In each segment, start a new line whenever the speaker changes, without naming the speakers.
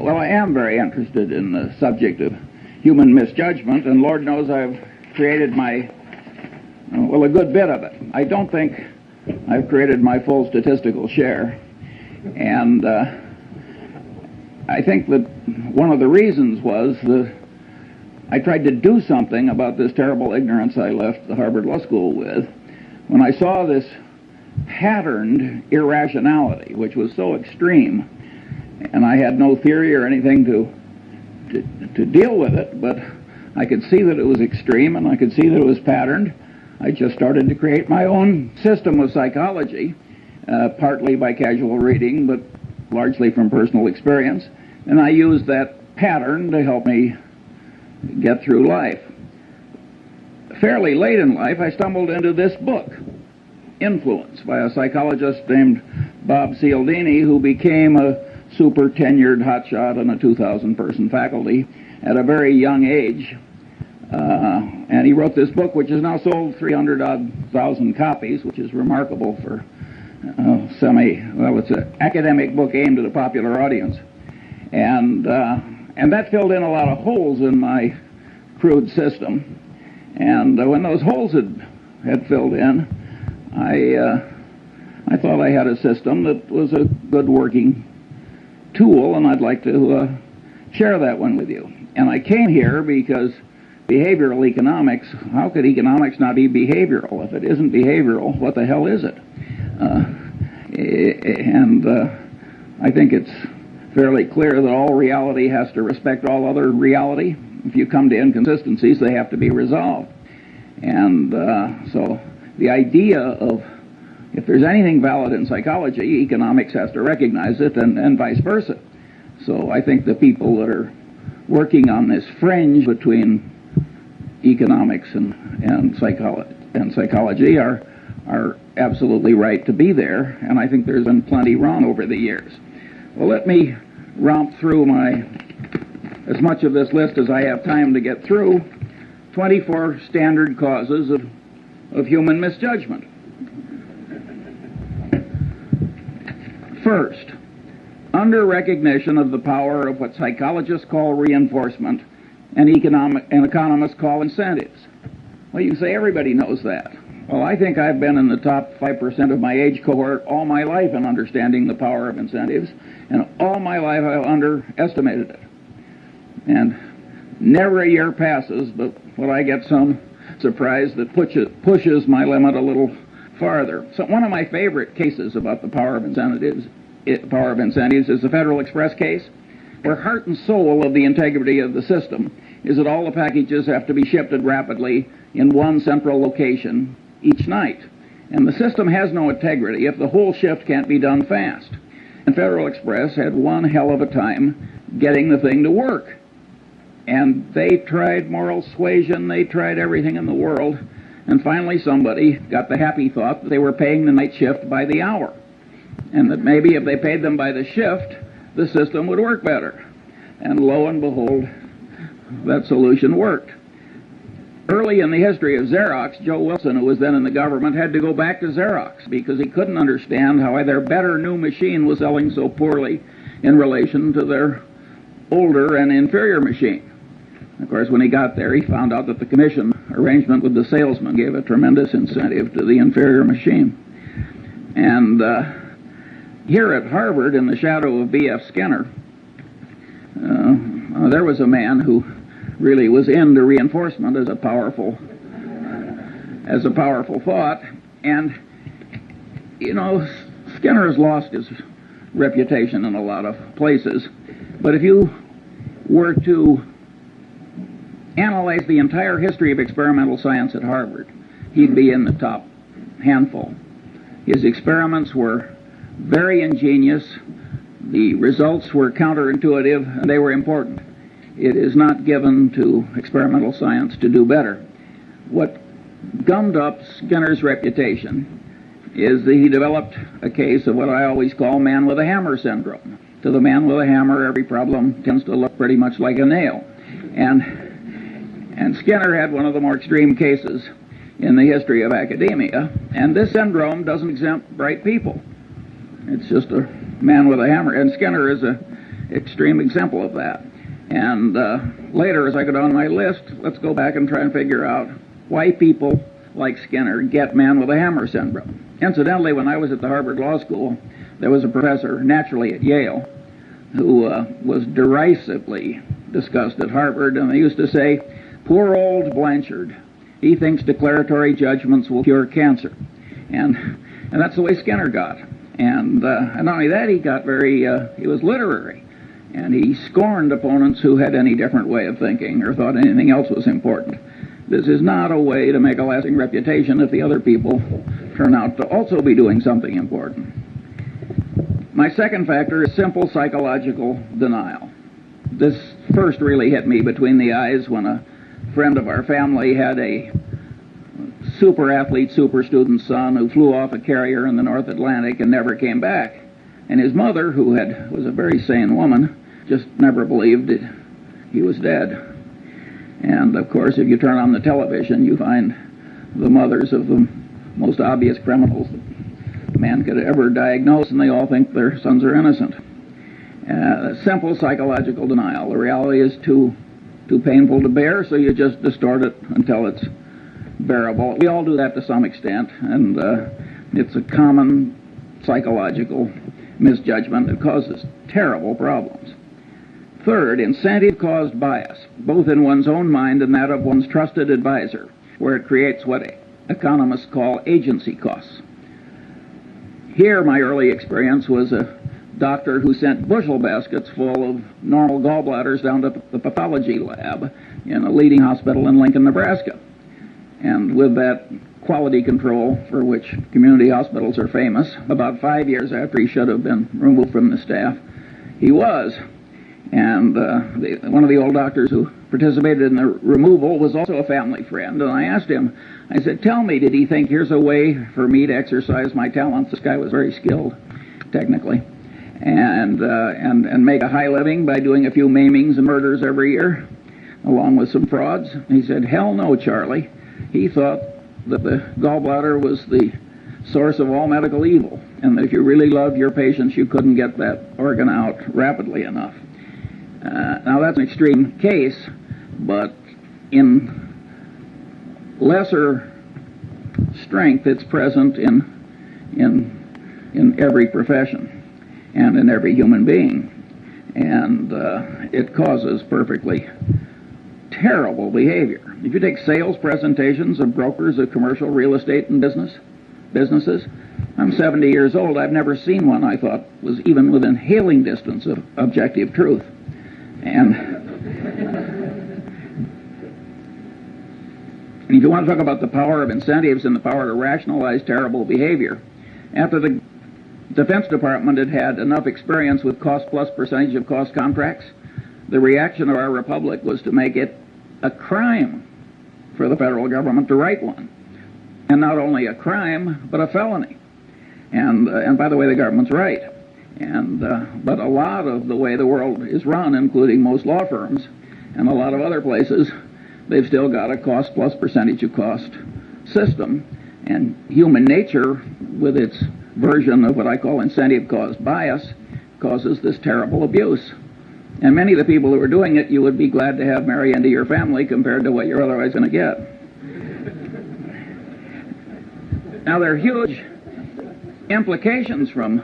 Well, I am very interested in the subject of human misjudgment, and Lord knows I've created a good bit of it. I don't think I've created my full statistical share, and I think that one of the reasons was that I tried to do something about this terrible ignorance I left the Harvard Law School with when I saw this patterned irrationality, which was so extreme, and I had no theory or anything to deal with it, but I could see that it was extreme and I could see that it was patterned. I just started to create my own system of psychology, partly by casual reading, but largely from personal experience, and I used that pattern to help me get through life. Fairly late in life, I stumbled into this book, Influence, by a psychologist named Bob Cialdini, who became a super tenured hotshot on a 2,000-person faculty at a very young age. And he wrote this book, which has now sold 300,000 copies, which is remarkable for it's an academic book aimed at a popular audience. And that filled in a lot of holes in my crude system. And when those holes had filled in, I thought I had a system that was a good working tool, and I'd like to share that one with you. And I came here because behavioral economics, how could economics not be behavioral? If it isn't behavioral, what the hell is it? I think it's fairly clear that all reality has to respect all other reality. If you come to inconsistencies, they have to be resolved. And so the idea of, if there's anything valid in psychology, economics has to recognize it, and vice versa. So I think the people that are working on this fringe between economics and psychology are absolutely right to be there, and I think there's been plenty wrong over the years. Well, let me romp through as much of this list as I have time to get through. 24 standard causes of human misjudgment. First, under recognition of the power of what psychologists call reinforcement and economists call incentives. Well, you can say everybody knows that. Well, I think I've been in the top 5% of my age cohort all my life in understanding the power of incentives, and all my life I've underestimated it. And never a year passes but when I get some surprise that pushes my limit a little farther. So one of my favorite cases about the power of incentives is the Federal Express case, where heart and soul of the integrity of the system is that all the packages have to be shipped rapidly in one central location each night. And the system has no integrity if the whole shift can't be done fast. And Federal Express had one hell of a time getting the thing to work. And they tried moral suasion, they tried everything in the world, and finally somebody got the happy thought that they were paying the night shift by the hour, and that maybe if they paid them by the shift, the system would work better. And lo and behold, that solution worked. Early in the history of Xerox, Joe Wilson, who was then in the government, had to go back to Xerox because he couldn't understand how their better new machine was selling so poorly in relation to their older and inferior machine. Of course, when he got there, he found out that the commission arrangement with the salesman gave a tremendous incentive to the inferior machine. And here at Harvard, in the shadow of B.F. Skinner, there was a man who really was into reinforcement as a powerful thought. And, you know, Skinner has lost his reputation in a lot of places. But if you were to analyze the entire history of experimental science at Harvard, he'd be in the top handful. His experiments were very ingenious. The results were counterintuitive, and they were important. It is not given to experimental science to do better. What gummed up Skinner's reputation is that he developed a case of what I always call man with a hammer syndrome. To the man with a hammer, every problem tends to look pretty much like a nail. And Skinner had one of the more extreme cases in the history of academia, and this syndrome doesn't exempt bright people. It's just a man with a hammer. And Skinner is extreme example of that. And later, as I go down my list, let's go back and try and figure out why people like Skinner get man with a hammer syndrome. Incidentally, when I was at the Harvard Law School, there was a professor, naturally at Yale, who was derisively discussed at Harvard, and they used to say, "Poor old Blanchard, he thinks declaratory judgments will cure cancer." And that's the way Skinner got. And not only that, he got he was literary. And he scorned opponents who had any different way of thinking or thought anything else was important. This is not a way to make a lasting reputation if the other people turn out to also be doing something important. My second factor is simple psychological denial. This first really hit me between the eyes when a friend of our family had a super athlete, super student son who flew off a carrier in the North Atlantic and never came back. And his mother, who was a very sane woman, just never believed he was dead. And of course, if you turn on the television, you find the mothers of the most obvious criminals that man could ever diagnose, and they all think their sons are innocent. Simple psychological denial. The reality is too painful to bear, so you just distort it until it's bearable. We all do that to some extent, and it's a common psychological misjudgment that causes terrible problems. Third, incentive-caused bias, both in one's own mind and that of one's trusted advisor, where it creates what economists call agency costs. Here, my early experience was a doctor who sent bushel baskets full of normal gallbladders down to the pathology lab in a leading hospital in Lincoln, Nebraska. And with that quality control for which community hospitals are famous, about 5 years after he should have been removed from the staff, he was. And one of the old doctors who participated in the removal was also a family friend. And I asked him, I said, "Tell me, did he think here's a way for me to exercise my talents?" This guy was very skilled, technically, and make a high living by doing a few maimings and murders every year, along with some frauds. He said, "Hell no, Charlie." He thought that the gallbladder was the source of all medical evil, and that if you really loved your patients, you couldn't get that organ out rapidly enough. Now, that's an extreme case, but in lesser strength, it's present in every profession and in every human being. And it causes perfectly terrible behavior. If you take sales presentations of brokers of commercial real estate and businesses, I'm 70 years old. I've never seen one I thought was even within hailing distance of objective truth. And if you want to talk about the power of incentives and the power to rationalize terrible behavior, after the Defense Department had enough experience with cost-plus percentage of cost contracts, the reaction of our republic was to make it a crime for the federal government to write one. And not only a crime, but a felony. And by the way, the government's right. But a lot of the way the world is run, including most law firms and a lot of other places, they've still got a cost-plus percentage of cost system. And human nature, with its version of what I call incentive-caused bias, causes this terrible abuse. And many of the people who are doing it, you would be glad to have marry into your family compared to what you're otherwise going to get. Now, there are huge implications from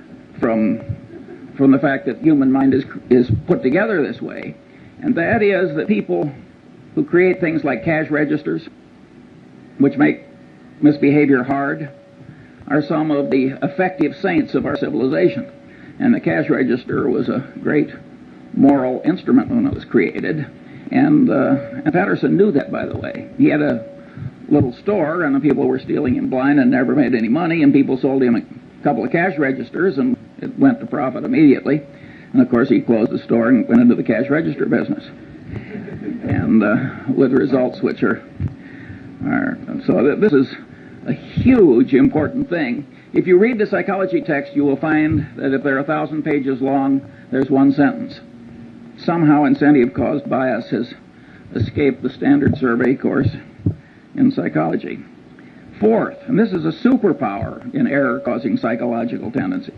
the fact that human mind is put together this way, and that is that people who create things like cash registers, which make misbehavior hard, are some of the effective saints of our civilization. And the cash register was a great moral instrument when it was created, and Patterson knew that, by the way. He had a little store, and the people were stealing him blind and never made any money, and people sold him a couple of cash registers, and it went to profit immediately. And of course, he closed the store and went into the cash register business, and with results which are so this is a huge important thing. If you read the psychology text, you will find that if they're 1,000 pages long, there's one sentence. Somehow incentive-caused bias has escaped the standard survey course in psychology. Fourth, and this is a superpower in error-causing psychological tendency,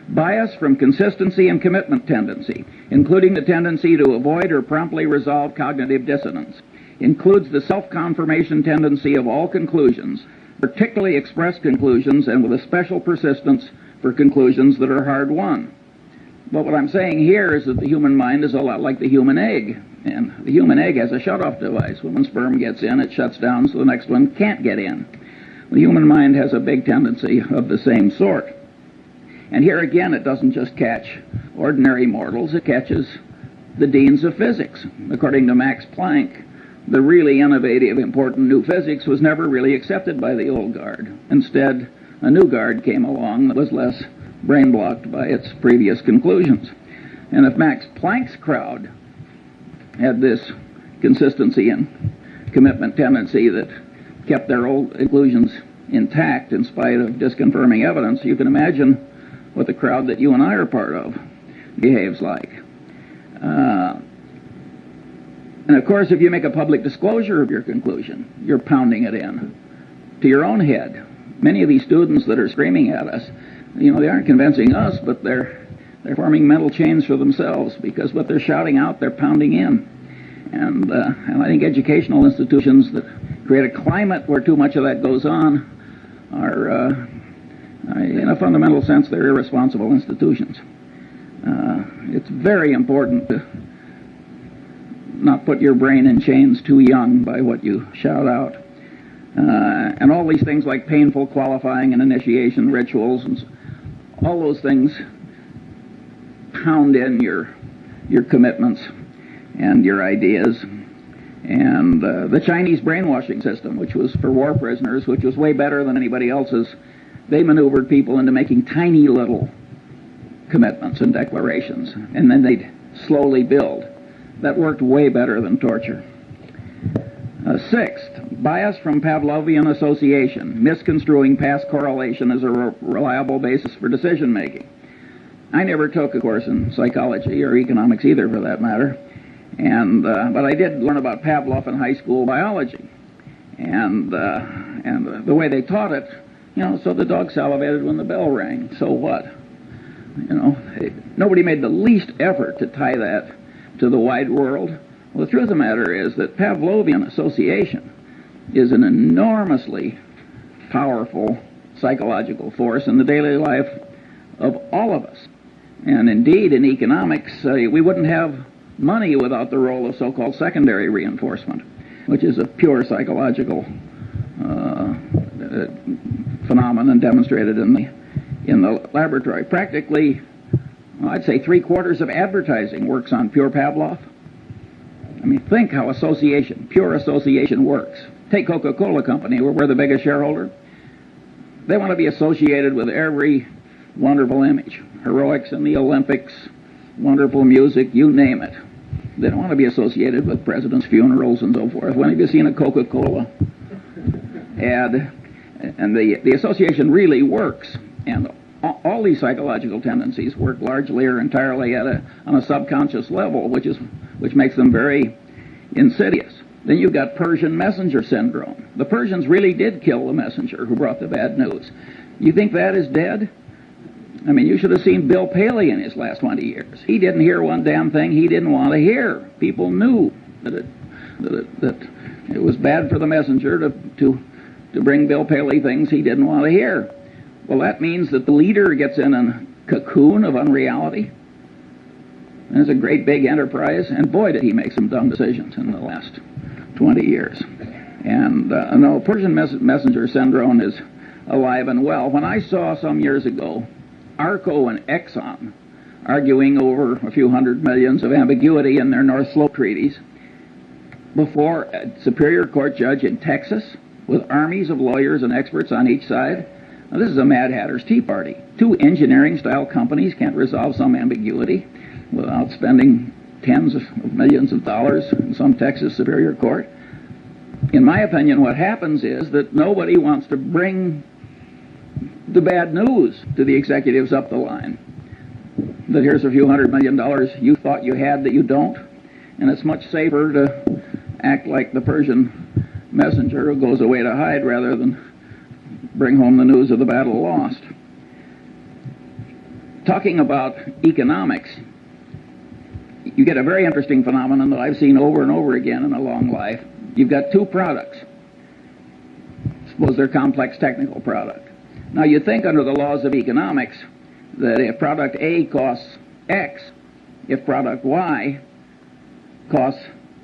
Bias from consistency and commitment tendency, including the tendency to avoid or promptly resolve cognitive dissonance. Includes the self-confirmation tendency of all conclusions, particularly expressed conclusions, and with a special persistence for conclusions that are hard-won. But what I'm saying here is that the human mind is a lot like the human egg. And the human egg has a shut-off device. When one sperm gets in, it shuts down so the next one can't get in. The human mind has a big tendency of the same sort. And here again, it doesn't just catch ordinary mortals, it catches the deans of physics. According to Max Planck, the really innovative, important new physics was never really accepted by the old guard. Instead, a new guard came along that was less brain-blocked by its previous conclusions. And if Max Planck's crowd had this consistency and commitment tendency that kept their old conclusions intact in spite of disconfirming evidence, you can imagine what the crowd that you and I are part of behaves like. And of course, if you make a public disclosure of your conclusion, you're pounding it in to your own head. Many of these students that are screaming at us, they aren't convincing us, but they're forming mental chains for themselves, because what they're shouting out, they're pounding in. And I think educational institutions that create a climate where too much of that goes on are, in a fundamental sense, they're irresponsible institutions. It's very important to not put your brain in chains too young by what you shout out. And all these things like painful qualifying and initiation rituals, and all those things pound in your commitments and your ideas. And the Chinese brainwashing system, which was for war prisoners, which was way better than anybody else's, they maneuvered people into making tiny little commitments and declarations, and then they'd slowly build. That worked way better than torture. Sixth, bias from Pavlovian association, misconstruing past correlation as a reliable basis for decision making. I never took a course in psychology or economics either, for that matter, but I did learn about Pavlov in high school biology, and the way they taught it, so the dog salivated when the bell rang. So what? Nobody made the least effort to tie that to the wide world. Well, the truth of the matter is that Pavlovian association is an enormously powerful psychological force in the daily life of all of us. And indeed, in economics, we wouldn't have money without the role of so-called secondary reinforcement, which is a pure psychological phenomenon demonstrated in the laboratory. Practically, I'd say 3/4 of advertising works on pure Pavlov. I mean, think how pure association works. Take Coca-Cola Company, where we're the biggest shareholder. They want to be associated with every wonderful image. Heroics in the Olympics, wonderful music, you name it. They don't want to be associated with presidents' funerals and so forth. When have you seen a Coca-Cola ad? And the association really works. And all these psychological tendencies work largely or entirely on a subconscious level, which makes them very insidious. Then you've got Persian messenger syndrome. The Persians really did kill the messenger who brought the bad news. You think that is dead? I mean, you should have seen Bill Paley in his last 20 years. He didn't hear one damn thing he didn't want to hear. People knew that it was bad for the messenger to bring Bill Paley things he didn't want to hear. Well, that means that the leader gets in a cocoon of unreality. And it's a great big enterprise, and boy, did he make some dumb decisions in the last 20 years. And no, Persian messenger syndrome is alive and well. When I saw some years ago Arco and Exxon arguing over a few $100 million of ambiguity in their North Slope treaties before a Superior Court judge in Texas with armies of lawyers and experts on each side. Now, this is a Mad Hatter's Tea Party. Two engineering-style companies can't resolve some ambiguity without spending tens of millions of dollars in some Texas Superior Court. In my opinion, what happens is that nobody wants to bring the bad news to the executives up the line. That here's a few $100 million you thought you had that you don't, and it's much safer to act like the Persian messenger who goes away to hide rather than bring home the news of the battle lost. talking about economics, you get a very interesting phenomenon that I've seen over and over again in a long life. You've got two products. Suppose they're complex technical product. Now you think under the laws of economics that if product A costs X, if product Y costs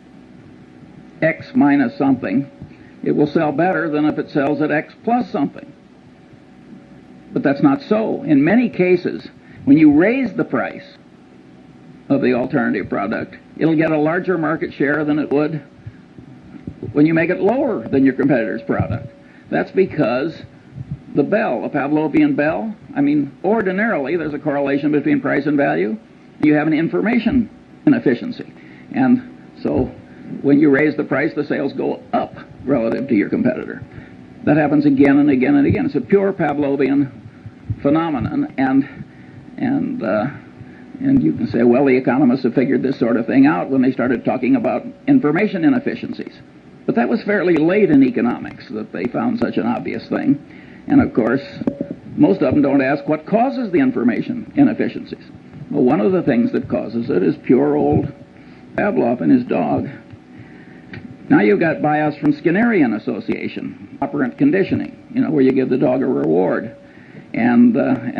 X minus something, it will sell better than if it sells at X plus something. But that's not so. In many cases, when you raise the price of the alternative product, it'll get a larger market share than it would when you make it lower than your competitor's product. That's because the bell, a Pavlovian bell, ordinarily there's a correlation between price and value. You have an information inefficiency. And so when you raise the price, the sales go up relative to your competitor. That happens again and again and again. It's a pure Pavlovian phenomenon, and you can say, well, the economists have figured this sort of thing out when they started talking about information inefficiencies. But that was fairly late in economics that they found such an obvious thing. And of course, most of them don't ask what causes the information inefficiencies. Well, one of the things that causes it is pure old Pavlov and his dog. Now you've got bias from Skinnerian association, operant conditioning, where you give the dog a reward and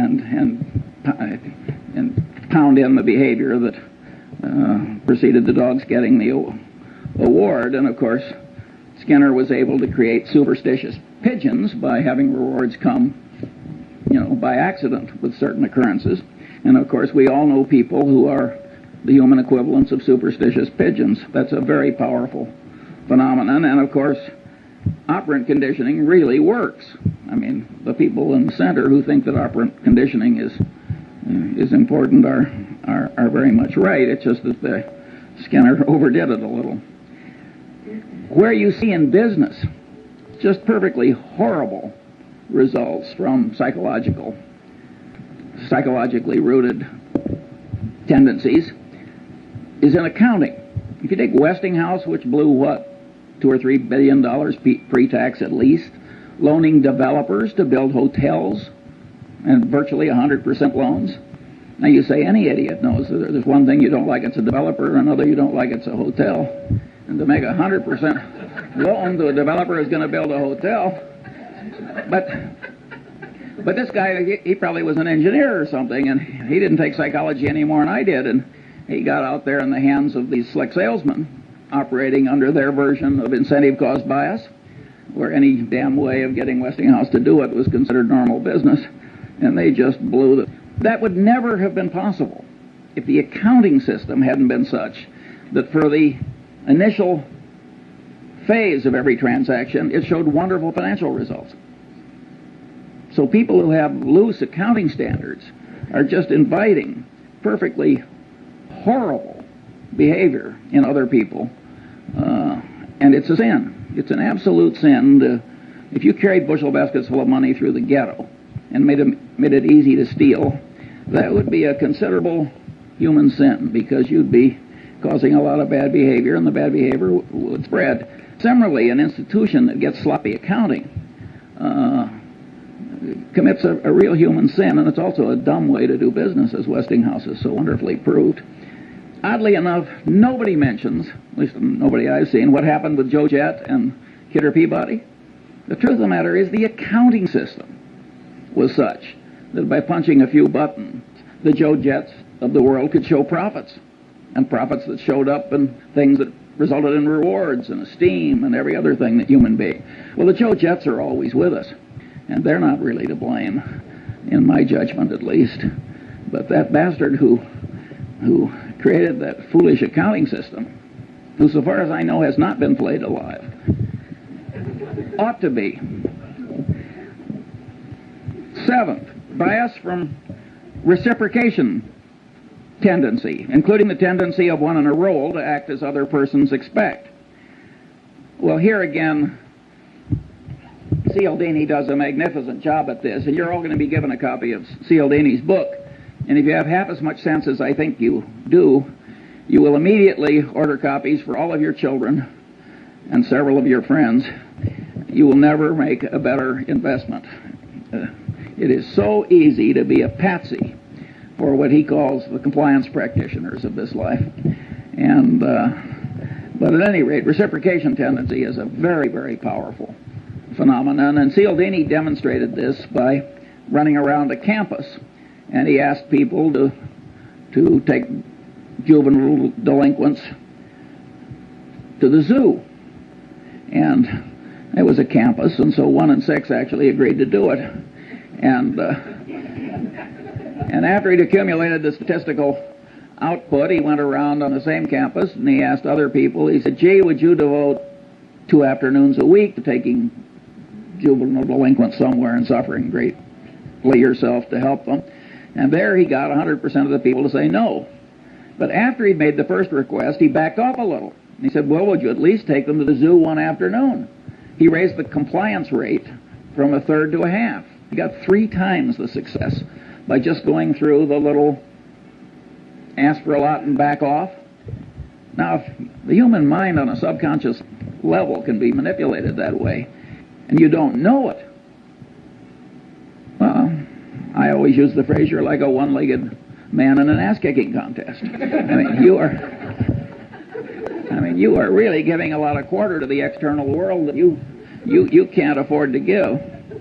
pound in the behavior that preceded the dog's getting the award. And of course, Skinner was able to create superstitious pigeons by having rewards come, by accident with certain occurrences. And of course, we all know people who are the human equivalents of superstitious pigeons. That's a very powerful phenomenon. And of course, operant conditioning really works. The people in the center who think that operant conditioning is important are very much right. It's just that Skinner overdid it a little. Where you see in business just perfectly horrible results from psychologically rooted tendencies is in accounting. If you take Westinghouse, which blew what, $2 or $3 billion pre-tax at least, loaning developers to build hotels and virtually 100% loans. Now you say any idiot knows that there's one thing you don't like, it's a developer, and another you don't like, it's a hotel. And to make 100% loan to a developer who's going to build a hotel, but this guy, he probably was an engineer or something, and he didn't take psychology any more than I did, and he got out there in the hands of these slick salesmen operating under their version of incentive cost bias, where any damn way of getting Westinghouse to do it was considered normal business, and they just blew it. That would never have been possible if the accounting system hadn't been such that for the initial phase of every transaction, it showed wonderful financial results. So people who have loose accounting standards are just inviting perfectly horrible behavior in other people, and it's a sin. It's an absolute sin. If you carried bushel baskets full of money through the ghetto and made it easy to steal, that would be a considerable human sin, because you'd be causing a lot of bad behavior, and the bad behavior would spread. Similarly, an institution that gets sloppy accounting commits a real human sin, and it's also a dumb way to do business, as Westinghouse has so wonderfully proved. Oddly enough, nobody mentions, at least nobody I've seen, what happened with Joe Jett and Kidder Peabody. The truth of the matter is the accounting system was such that by punching a few buttons, the Joe Jetts of the world could show profits, and profits that showed up in things that resulted in rewards and esteem and every other thing that human being. Well, the Joe Jetts are always with us, and they're not really to blame, in my judgment at least. But that bastard who created that foolish accounting system, who, so far as I know, has not been flayed alive, ought to be. Seventh, bias from reciprocation tendency, including the tendency of one in a role to act as other persons expect. Well, here again, Cialdini does a magnificent job at this, and you're all going to be given a copy of Cialdini's book. And if you have half as much sense as I think you do, you will immediately order copies for all of your children and several of your friends. You will never make a better investment. It is so easy to be a patsy for what he calls the compliance practitioners of this life. And but at any rate, reciprocation tendency is a very, very powerful phenomenon, and Cialdini demonstrated this by running around a campus, and he asked people to take juvenile delinquents to the zoo. And it was a campus, and so 1 in 6 actually agreed to do it. And after he'd accumulated the statistical output, he went around on the same campus, and he asked other people, he said, gee, would you devote 2 afternoons a week to taking juvenile delinquents somewhere and suffering greatly yourself to help them? And there he got 100% of the people to say no. But after he'd made the first request, he backed off a little. He said, well, would you at least take them to the zoo 1 afternoon? He raised the compliance rate from 1/3 to 1/2. He got 3 times the success by just going through the little ask for a lot and back off. Now, if the human mind on a subconscious level can be manipulated that way, and you don't know it, well, I always use the phrase, you're like a one-legged man in an ass-kicking contest. You are really giving a lot of quarter to the external world that you can't afford to give.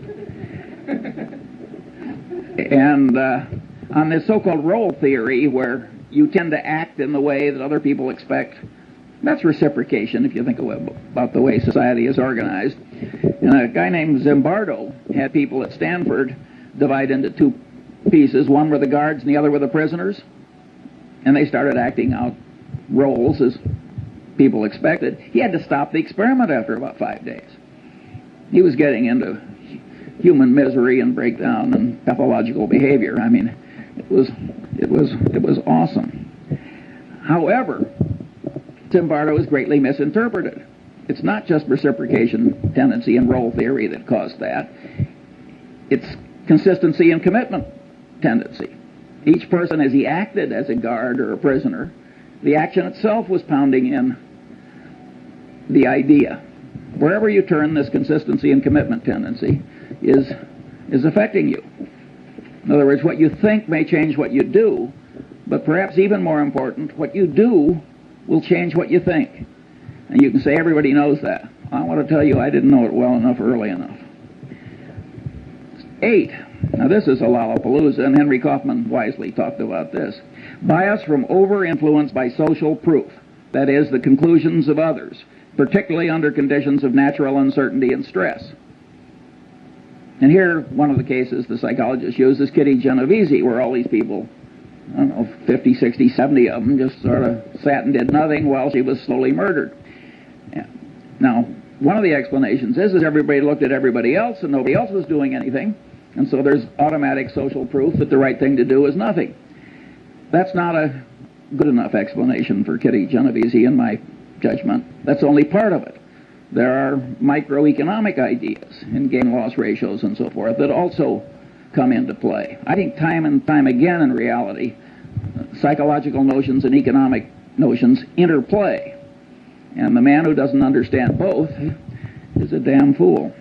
And on this so-called role theory, where you tend to act in the way that other people expect, that's reciprocation, if you think about the way society is organized. And a guy named Zimbardo had people at Stanford divide into 2 pieces. One were the guards and the other were the prisoners. And they started acting out roles as people expected. He had to stop the experiment after about 5 days. He was getting into human misery and breakdown and pathological behavior. I mean, it was awesome. However, Zimbardo was greatly misinterpreted. It's not just reciprocation tendency and role theory that caused that. It's consistency and commitment tendency. Each person, as he acted as a guard or a prisoner, the action itself was pounding in the idea. Wherever you turn, this consistency and commitment tendency is affecting you. In other words, what you think may change what you do, but perhaps even more important, what you do will change what you think. And you can say, everybody knows that. I want to tell you, I didn't know it well enough early enough. 8. Now this is a Lollapalooza, and Henry Kaufman wisely talked about this. Bias from over-influence by social proof, that is, the conclusions of others, particularly under conditions of natural uncertainty and stress. And here, one of the cases the psychologist used is Kitty Genovese, where all these people, I don't know, 50, 60, 70 of them just sort of sat and did nothing while she was slowly murdered. Yeah. Now, one of the explanations is everybody looked at everybody else and nobody else was doing anything, and so there's automatic social proof that the right thing to do is nothing. That's not a good enough explanation for Kitty Genovese, in my judgment. That's only part of it. There are microeconomic ideas in gain-loss ratios and so forth that also come into play. I think time and time again in reality, psychological notions and economic notions interplay. And the man who doesn't understand both is a damn fool.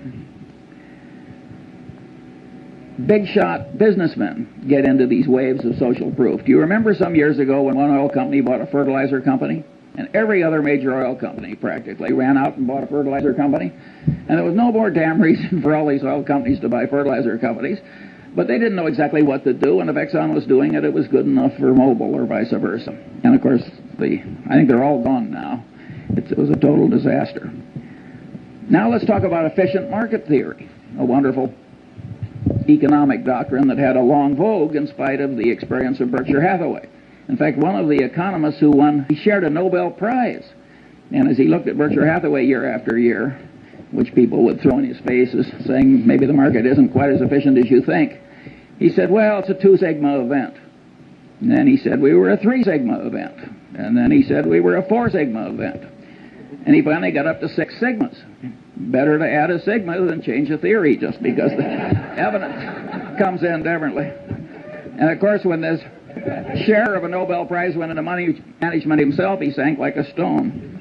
Big shot businessmen get into these waves of social proof. Do you remember some years ago when one oil company bought a fertilizer company? And every other major oil company practically ran out and bought a fertilizer company. And there was no more damn reason for all these oil companies to buy fertilizer companies. But they didn't know exactly what to do, and if Exxon was doing it, it was good enough for Mobil or vice versa. And of course, I think they're all gone now. It was a total disaster. Now let's talk about efficient market theory, a wonderful economic doctrine that had a long vogue in spite of the experience of Berkshire Hathaway. In fact, one of the economists who won, he shared a Nobel Prize. And as he looked at Berkshire Hathaway year after year, which people would throw in his face as saying maybe the market isn't quite as efficient as you think, he said, well, it's a 2 sigma event. And then he said we were a 3 sigma event. And then he said we were a 4 sigma event. And he finally got up to 6 sigmas. Better to add a sigma than change a theory, just because the evidence comes in differently. And of course, when this share of a Nobel Prize went into money management himself, he sank like a stone.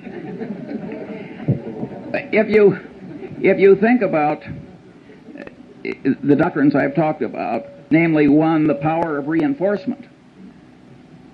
If you think about the doctrines I've talked about, namely, 1, the power of reinforcement.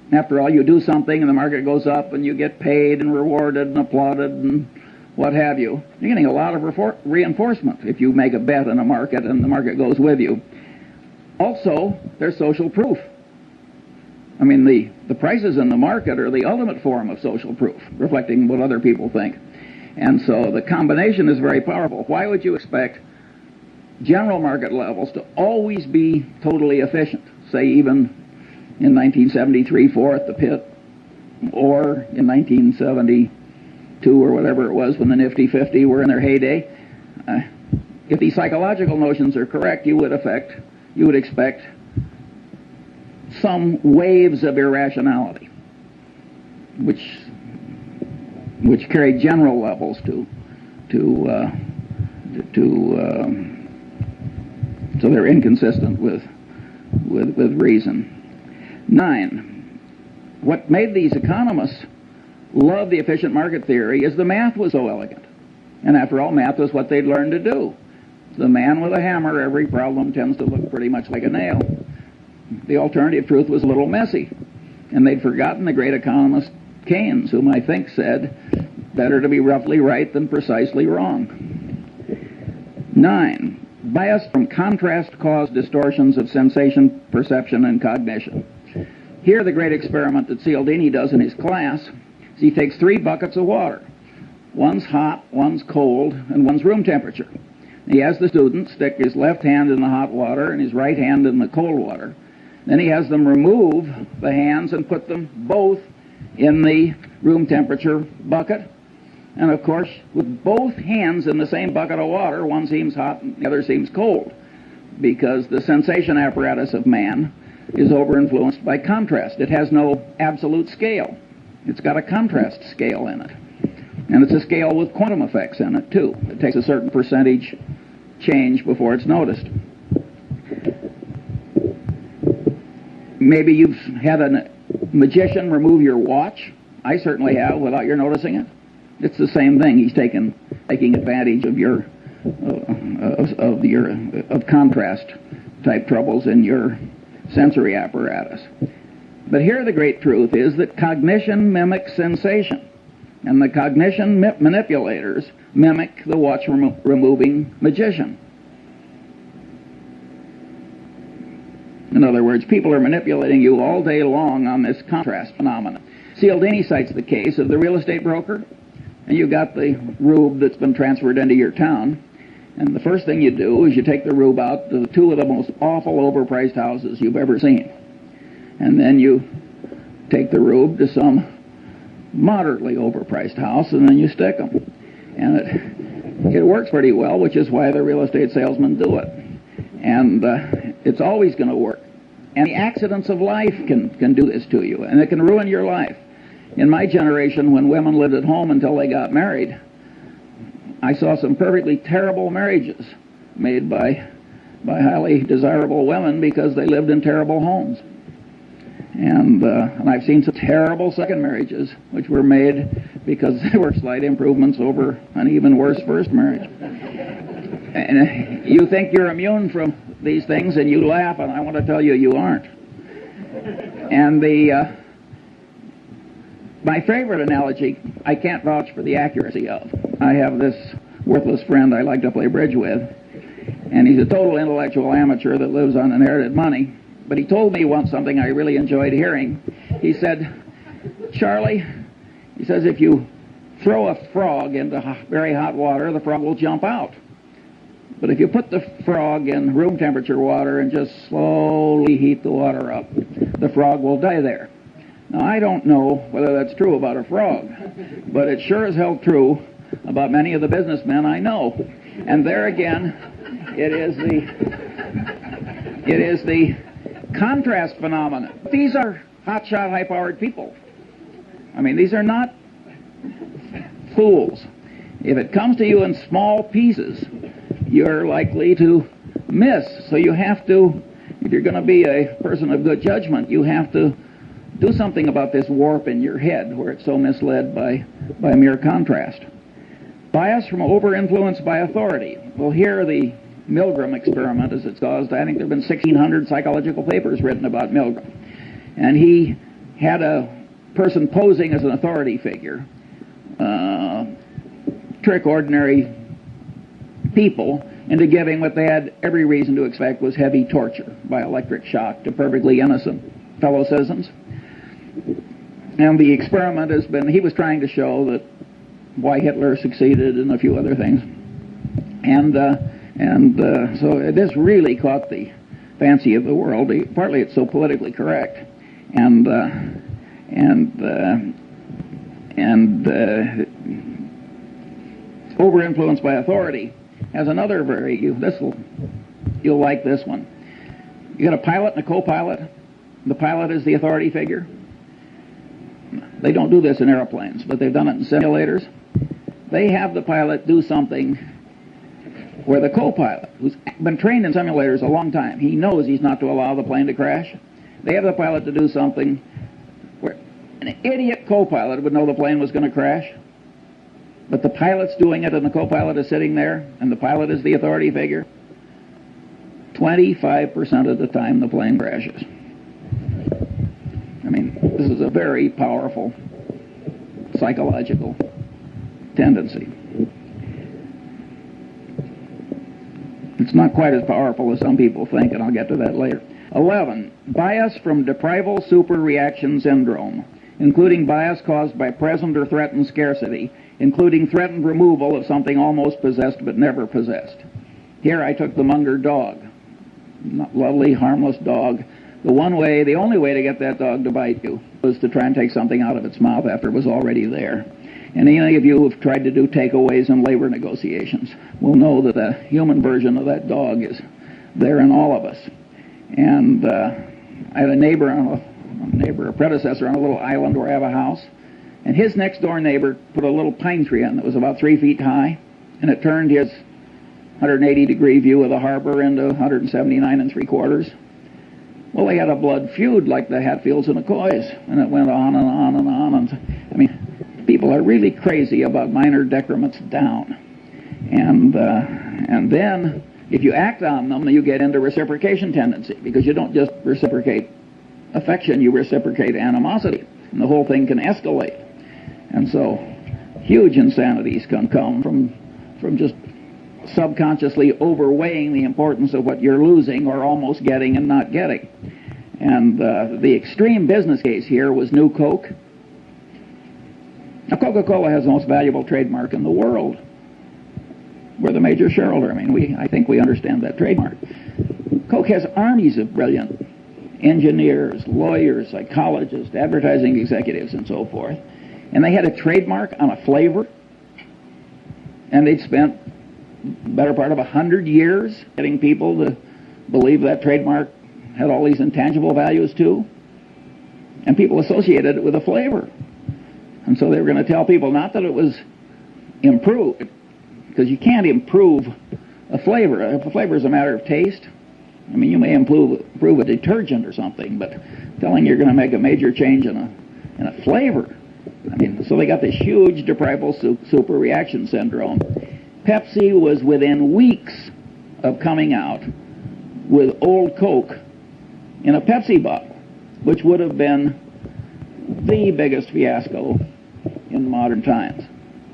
After all, you do something and the market goes up and you get paid and rewarded and applauded and what have you. You're getting a lot of reinforcement if you make a bet in a market and the market goes with you. Also, there's social proof. I mean, the prices in the market are the ultimate form of social proof, reflecting what other people think. And so the combination is very powerful. Why would you expect general market levels to always be totally efficient, say even in 1973-4 at the pit, or in 1972 or whatever it was when the Nifty 50 were in their heyday? If these psychological notions are correct, you would expect some waves of irrationality, which carry general levels so they're inconsistent with reason. 9. What made these economists love the efficient market theory is the math was so elegant. And after all, math was what they'd learned to do. The man with a hammer, every problem tends to look pretty much like a nail. The alternative truth was a little messy. And they'd forgotten the great economist Keynes, whom I think said, better to be roughly right than precisely wrong. 9. Bias from contrast cause distortions of sensation, perception, and cognition. Here, the great experiment that Cialdini does in his class is he takes 3 buckets of water. One's hot, one's cold, and one's room temperature. He has the student stick his left hand in the hot water and his right hand in the cold water. Then he has them remove the hands and put them both in the room temperature bucket. And of course, with both hands in the same bucket of water, one seems hot and the other seems cold, because the sensation apparatus of man is over-influenced by contrast. It has no absolute scale. It's got a contrast scale in it. And it's a scale with quantum effects in it, too. It takes a certain percentage change before it's noticed. Maybe you've had a magician remove your watch. I certainly have, without your noticing it. It's the same thing. He's taking advantage of your contrast type troubles in your sensory apparatus. But here the great truth is that cognition mimics sensation, and the cognition manipulators mimic the watch removing magician. In other words, people are manipulating you all day long on this contrast phenomenon. Cialdini cites the case of the real estate broker, and you got the rube that's been transferred into your town, and the first thing you do is you take the rube out to 2 of the most awful overpriced houses you've ever seen. And then you take the rube to some moderately overpriced house, and then you stick them. And it works pretty well, which is why the real estate salesmen do it. And it's always going to work. And the accidents of life can do this to you, and it can ruin your life. In my generation, when women lived at home until they got married, I saw some perfectly terrible marriages made by highly desirable women because they lived in terrible homes. And I've seen some terrible second marriages which were made because there were slight improvements over an even worse first marriage. And you think you're immune from these things, and you laugh, and I want to tell you, you aren't. And my favorite analogy, I can't vouch for the accuracy of. I have this worthless friend I like to play bridge with, and he's a total intellectual amateur that lives on inherited money. But he told me once something I really enjoyed hearing. He said, Charlie, he says, if you throw a frog into very hot water, the frog will jump out. But if you put the frog in room temperature water and just slowly heat the water up, the frog will die there. Now, I don't know whether that's true about a frog, but it sure as hell true about many of the businessmen I know. And there again, it is the contrast phenomenon. These are hotshot, high-powered people. I mean, these are not fools. If it comes to you in small pieces, you're likely to miss. So you have to, if you're going to be a person of good judgment, you have to do something about this warp in your head where it's so misled by mere contrast. Bias from over-influence by authority. Well, here the Milgram experiment, as it's caused, I think there have been 1,600 psychological papers written about Milgram. And he had a person posing as an authority figure trick ordinary people into giving what they had every reason to expect was heavy torture by electric shock to perfectly innocent fellow citizens. And the experiment has been, he was trying to show that why Hitler succeeded and a few other things. So this really caught the fancy of the world. Partly it's so politically correct, and over-influenced by authority has another you'll like this one. You got a pilot and a co-pilot. The pilot is the authority figure. They don't do this in airplanes, but they've done it in simulators. They have the pilot do something where the co-pilot, who's been trained in simulators a long time, he knows he's not to allow the plane to crash. They have the pilot to do something where an idiot co-pilot would know the plane was going to crash, but the pilot's doing it and the co-pilot is sitting there, and the pilot is the authority figure. 25% of the time the plane crashes. I mean, this is a very powerful psychological tendency. It's not quite as powerful as some people think, and I'll get to that later. 11. Bias from deprival superreaction syndrome, including bias caused by present or threatened scarcity, including threatened removal of something almost possessed but never possessed. Here I took the Munger dog. Lovely, harmless dog. The only way to get that dog to bite you was to try and take something out of its mouth after it was already there. And any of you who've tried to do takeaways in labor negotiations will know that the human version of that dog is there in all of us. And I had a predecessor on a little island where I have a house, and his next door neighbor put a little pine tree in that was about 3 feet high, and it turned his 180-degree view of the harbor into 179 3/4. Well, they had a blood feud like the Hatfields and McCoys, and it went on and on and on. And I mean, people are really crazy about minor decrements down. And then, if you act on them, you get into reciprocation tendency, because you don't just reciprocate affection, you reciprocate animosity, and the whole thing can escalate. And so, huge insanities can come from just subconsciously overweighing the importance of what you're losing or almost getting and not getting. And the extreme business case here was New Coke. Now, Coca-Cola has the most valuable trademark in the world. We're the major shareholder. I mean, I think we understand that trademark. Coke has armies of brilliant engineers, lawyers, psychologists, advertising executives, and so forth. And they had a trademark on a flavor, and they'd spent the better part of 100 years getting people to believe that trademark had all these intangible values too. And people associated it with a flavor. And so they were going to tell people not that it was improved, because you can't improve a flavor. If a flavor is a matter of taste, I mean, you may improve a detergent or something, but telling you're going to make a major change in a flavor. I mean, so they got this huge deprival superreaction syndrome. Pepsi was within weeks of coming out with Old Coke in a Pepsi bottle, which would have been the biggest fiasco in modern times.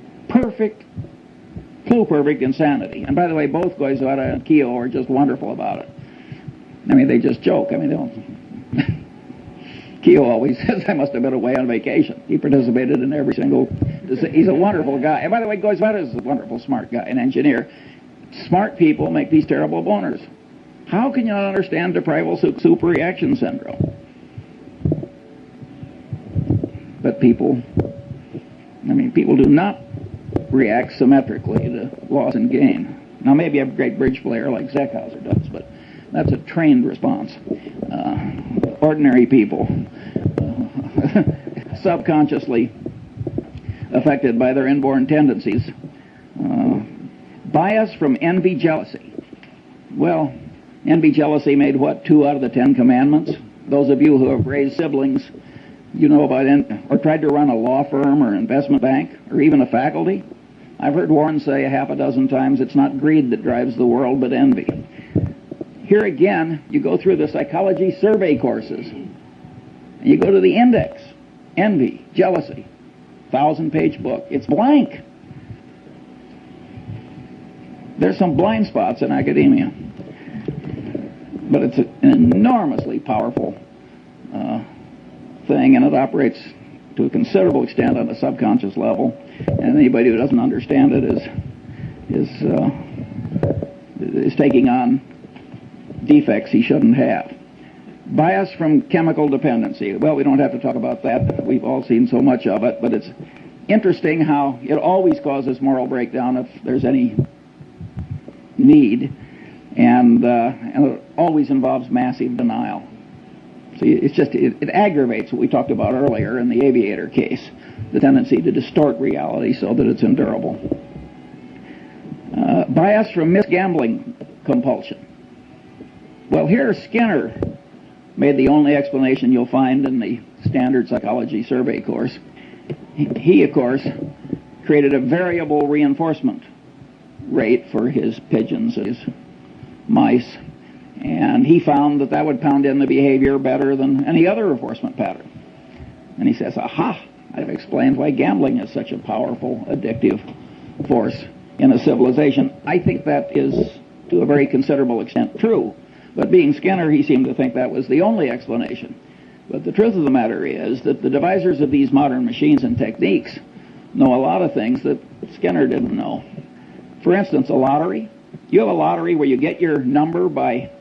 Perfect insanity. And by the way, both Goizueta and Keogh are just wonderful about it. I mean, they just joke. I mean, they don't. Keogh always says, I must have been away on vacation. He participated in every single... He's a wonderful guy. And by the way, Goizueta is a wonderful, smart guy, an engineer. Smart people make these terrible boners. How can you not understand deprival superreaction syndrome? But people do not react symmetrically to loss and gain. Now, maybe a great bridge player like Zeckhauser does, but that's a trained response. Ordinary people, subconsciously affected by their inborn tendencies. Bias from envy, jealousy. Well, envy, jealousy made what, 2 out of the 10 commandments? Those of you who have raised siblings, you know about or tried to run a law firm or investment bank or even a faculty. I've heard Warren say 6 times, it's not greed that drives the world, but envy. Here again, you go through the psychology survey courses, You go to the index, envy, jealousy, 1,000-page book. It's blank. There's some blind spots in academia, but it's an enormously powerful thing, and it operates to a considerable extent on the subconscious level. And anybody who doesn't understand it is taking on defects he shouldn't have. Bias from chemical dependency. Well, we don't have to talk about that. We've all seen so much of it, but it's interesting how it always causes moral breakdown if there's any need, and it always involves massive denial. So it's just, it aggravates what we talked about earlier in the aviator case, the tendency to distort reality so that it's endurable. Bias from misgambling compulsion. Well, here Skinner made the only explanation you'll find in the standard psychology survey course. He, of course, created a variable reinforcement rate for his pigeons, his mice, and he found that would pound in the behavior better than any other reinforcement pattern. And he says, aha, I've explained why gambling is such a powerful, addictive force in a civilization. I think that is, to a very considerable extent, true. But being Skinner, he seemed to think that was the only explanation. But the truth of the matter is that the devisers of these modern machines and techniques know a lot of things that Skinner didn't know. For instance, a lottery. You have a lottery where you get your number by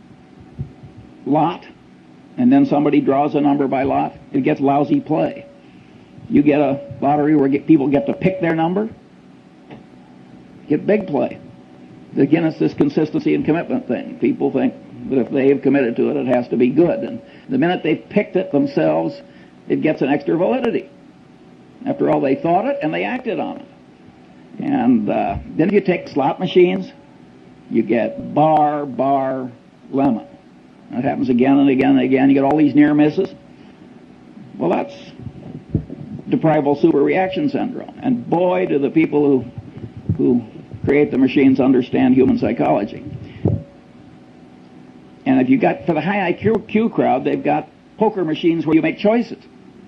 lot, and then somebody draws a number by lot. It gets lousy play. You get a lottery where people get to pick their number. Get big play. Again, it's this consistency and commitment thing. People think that if they have committed to it, it has to be good. And the minute they've picked it themselves, it gets an extra validity. After all, they thought it and they acted on it. And then if you take slot machines, you get bar, lemon. That happens again and again and again. You get all these near misses. Well, that's deprival superreaction syndrome. And boy, do the people who create the machines understand human psychology. And if you got, for the high IQ crowd, they've got poker machines where you make choices.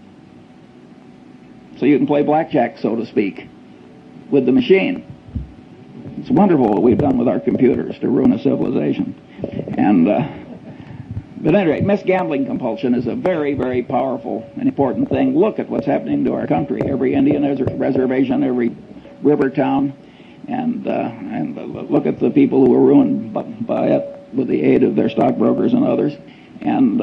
So you can play blackjack, so to speak, with the machine. It's wonderful what we've done with our computers to ruin a civilization. And but at any rate, misgambling compulsion is a very, very powerful and important thing. Look at what's happening to our country. Every Indian reservation, every river town, and look at the people who are ruined by it with the aid of their stockbrokers and others. And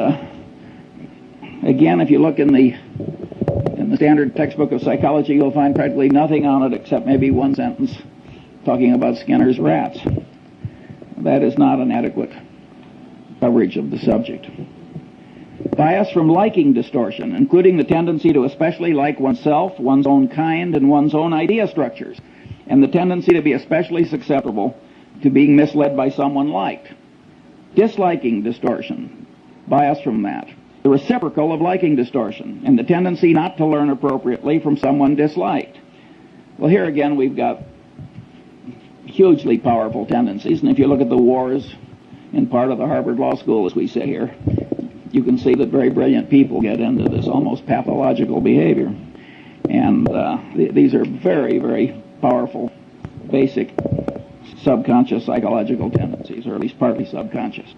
again, if you look in the standard textbook of psychology, you'll find practically nothing on it except maybe one sentence talking about Skinner's rats. That is not an adequate coverage of the subject. Bias from liking distortion, including the tendency to especially like oneself, one's own kind, and one's own idea structures, and the tendency to be especially susceptible to being misled by someone liked. Disliking distortion, bias from that. The reciprocal of liking distortion, and the tendency not to learn appropriately from someone disliked. Well, here again we've got hugely powerful tendencies, and if you look at the wars in part of the Harvard Law School, as we sit here, you can see that very brilliant people get into this almost pathological behavior. And these are very, very powerful, basic subconscious psychological tendencies, or at least partly subconscious.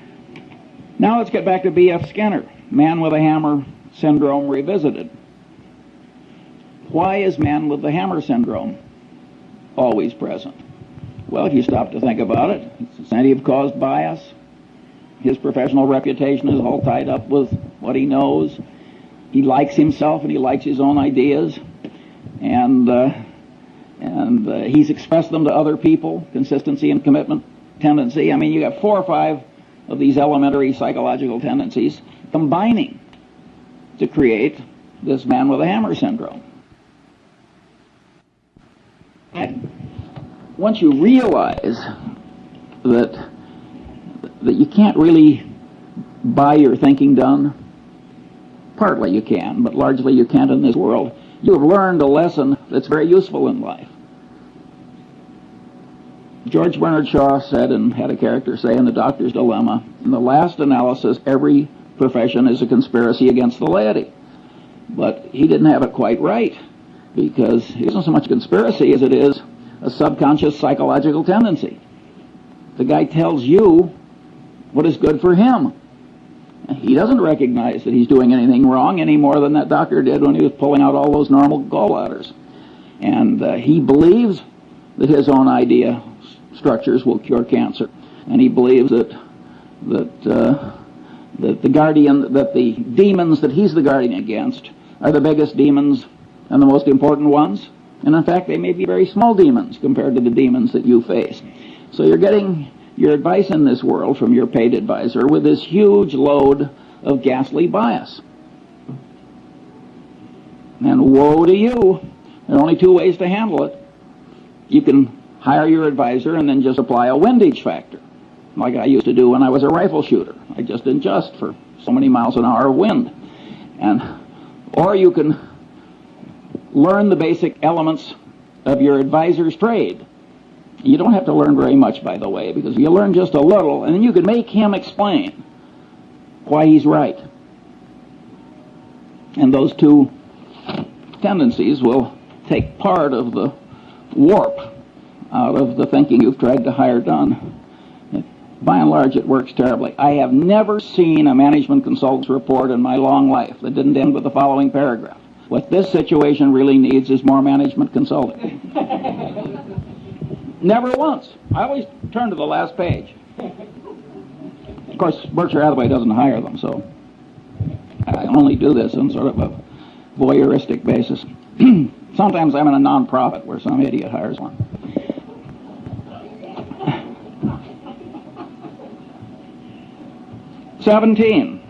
Now let's get back to B.F. Skinner, man with a hammer syndrome revisited. Why is man with the hammer syndrome always present? Well, if you stop to think about it, it's incentive-caused bias. His professional reputation is all tied up with what he knows. He likes himself and he likes his own ideas. And he's expressed them to other people, consistency and commitment tendency. I mean, you got 4 or 5 of these elementary psychological tendencies combining to create this man with a hammer syndrome. And once you realize that you can't really buy your thinking done, partly you can, but largely you can't in this world, you have learned a lesson that's very useful in life. George Bernard Shaw said, and had a character say in The Doctor's Dilemma, in the last analysis, every profession is a conspiracy against the laity. But he didn't have it quite right, because it isn't so much a conspiracy as it is a subconscious psychological tendency. The guy tells you what is good for him. He doesn't recognize that he's doing anything wrong any more than that doctor did when he was pulling out all those normal gallbladders. And he believes that his own idea structures will cure cancer. And he believes that the demons that he's the guardian against are the biggest demons and the most important ones. And in fact, they may be very small demons compared to the demons that you face. So you're getting your advice in this world from your paid advisor with this huge load of ghastly bias. And woe to you. There are only two ways to handle it. You can hire your advisor and then just apply a windage factor, like I used to do when I was a rifle shooter. I just adjust for so many miles an hour of wind. Or you can learn the basic elements of your advisor's trade. You don't have to learn very much, by the way, because you learn just a little, and then you can make him explain why he's right. And those two tendencies will take part of the warp out of the thinking you've tried to hire done. By and large, it works terribly. I have never seen a management consultant's report in my long life that didn't end with the following paragraph: what this situation really needs is more management consulting. Never once. I always turn to the last page. Of course, Berkshire Hathaway doesn't hire them, so I only do this on sort of a voyeuristic basis. Sometimes I'm in a non-profit where some idiot hires one. "17.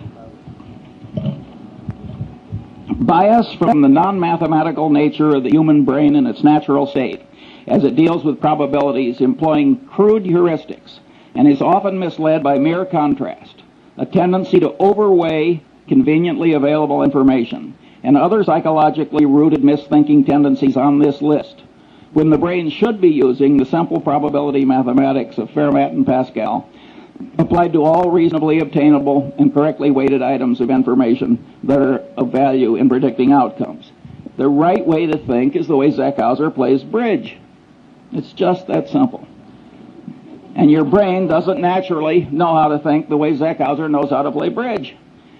Bias from the non-mathematical nature of the human brain in its natural state, as it deals with probabilities employing crude heuristics, and is often misled by mere contrast, a tendency to overweigh conveniently available information, and other psychologically rooted misthinking tendencies on this list, when the brain should be using the simple probability mathematics of Fermat and Pascal, applied to all reasonably obtainable and correctly weighted items of information that are of value in predicting outcomes. The right way to think is the way Zeckhauser plays bridge. It's just that simple. And your brain doesn't naturally know how to think the way Zeckhauser knows how to play bridge.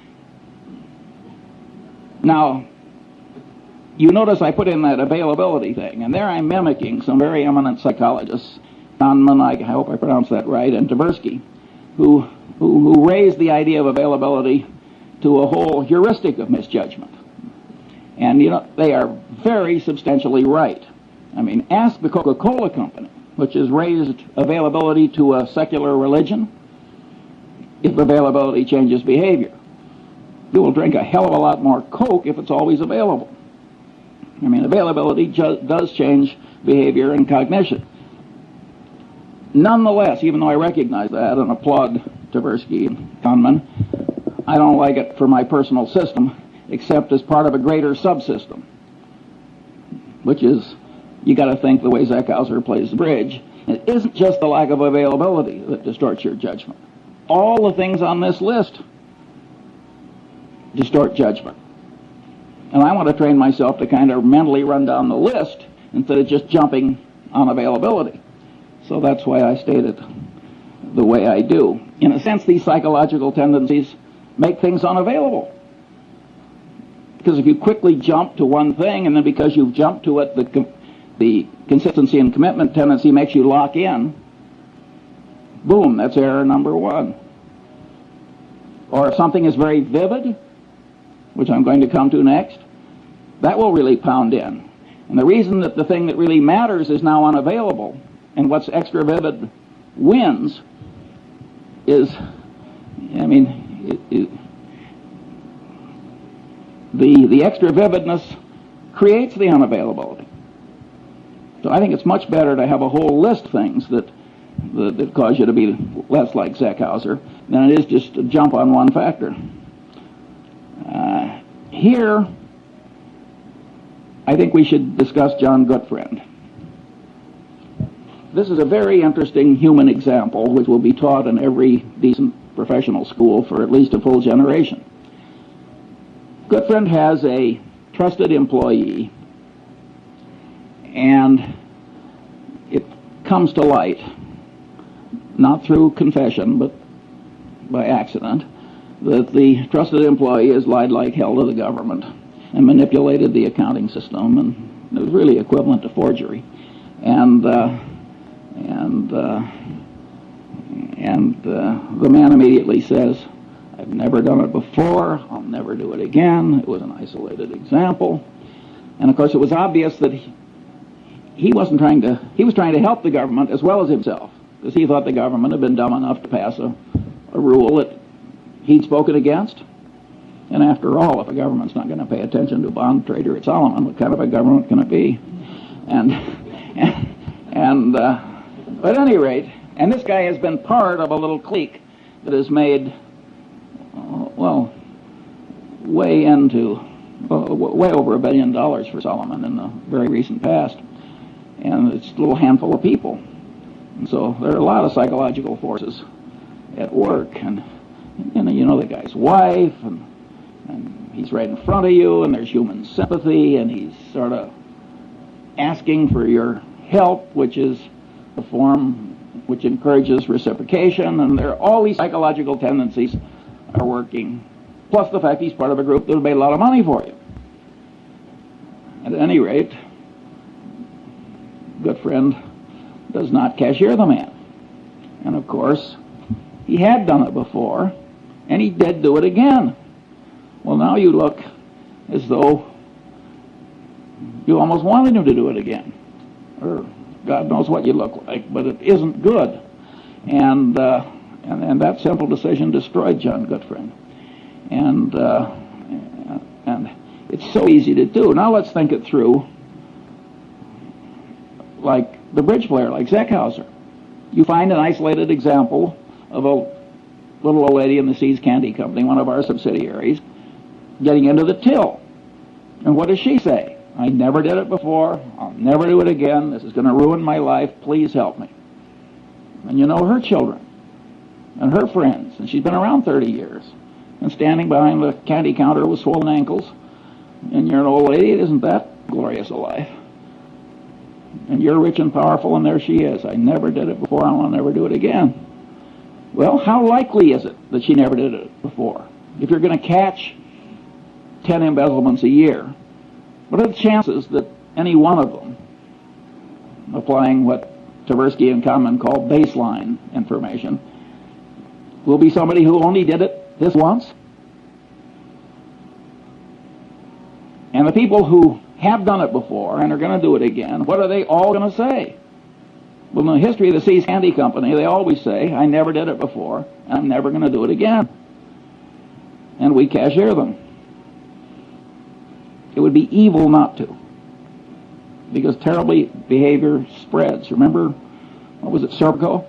Now, you notice I put in that availability thing, and there I'm mimicking some very eminent psychologists, Kahneman, I hope I pronounced that right, and Tversky, who raised the idea of availability to a whole heuristic of misjudgment. And, you know, they are very substantially right. I mean, ask the Coca-Cola Company, which has raised availability to a secular religion, if availability changes behavior. You will drink a hell of a lot more Coke if it's always available. I mean, availability does change behavior and cognition. Nonetheless, even though I recognize that and applaud Tversky and Kahneman, I don't like it for my personal system, except as part of a greater subsystem, which is, you got to think the way Zeckhauser plays the bridge. It isn't just the lack of availability that distorts your judgment. All the things on this list distort judgment. And I want to train myself to kind of mentally run down the list instead of just jumping on availability. So that's why I state it the way I do. In a sense, these psychological tendencies make things unavailable. Because if you quickly jump to one thing, and then because you've jumped to it, the consistency and commitment tendency makes you lock in, boom, that's error number one. Or if something is very vivid, which I'm going to come to next, that will really pound in. And the reason that the thing that really matters is now unavailable, and what's extra vivid wins, is, I mean, the extra vividness creates the unavailability. So I think it's much better to have a whole list of things that cause you to be less like Zeckhauser than it is just to jump on one factor. Here, I think we should discuss John Gutfriend. This is a very interesting human example which will be taught in every decent professional school for at least a full generation. Goodfriend has a trusted employee, and it comes to light, not through confession, but by accident, that the trusted employee has lied like hell to the government and manipulated the accounting system, and it was really equivalent to forgery. And the man immediately says, "I've never done it before. I'll never do it again. It was an isolated example." And of course, it was obvious that he was trying to help the government as well as himself, because he thought the government had been dumb enough to pass a rule that he'd spoken against. And after all, if a government's not going to pay attention to a bond trader at Solomon, what kind of a government can it be? But at any rate, and this guy has been part of a little clique that has made, way over $1 billion for Solomon in the very recent past. And it's a little handful of people. And so there are a lot of psychological forces at work. And you know the guy's wife, and he's right in front of you, and there's human sympathy, and he's sort of asking for your help, which is a form which encourages reciprocation, and there are all these psychological tendencies are working, plus the fact he's part of a group that will pay a lot of money for you. At any rate, Goodfriend does not cashier the man. And of course, he had done it before, and he did do it again. Well, now you look as though you almost wanted him to do it again. Or God knows what you look like, but it isn't good. And that simple decision destroyed John Goodfriend. And it's so easy to do. Now let's think it through like the bridge player, like Zeckhauser. You find an isolated example of a little old lady in the See's Candy Company, one of our subsidiaries, getting into the till. And what does she say? "I never did it before. I'll never do it again. This is going to ruin my life. Please help me." And you know her children and her friends, and she's been around 30 years, and standing behind the candy counter with swollen ankles, and you're an old lady. It isn't that glorious a life. And you're rich and powerful, and there she is. "I never did it before. I'll never do it again." Well, how likely is it that she never did it before? If you're going to catch 10 embezzlements a year, what are the chances that any one of them, applying what Tversky and Kahneman call baseline information, will be somebody who only did it this once? And the people who have done it before and are going to do it again, what are they all going to say? Well, in the history of the See's Candy Company, they always say, "I never did it before, and I'm never going to do it again." And we cashier them. It would be evil not to, because terrible behavior spreads. Remember, what was it, Serpico?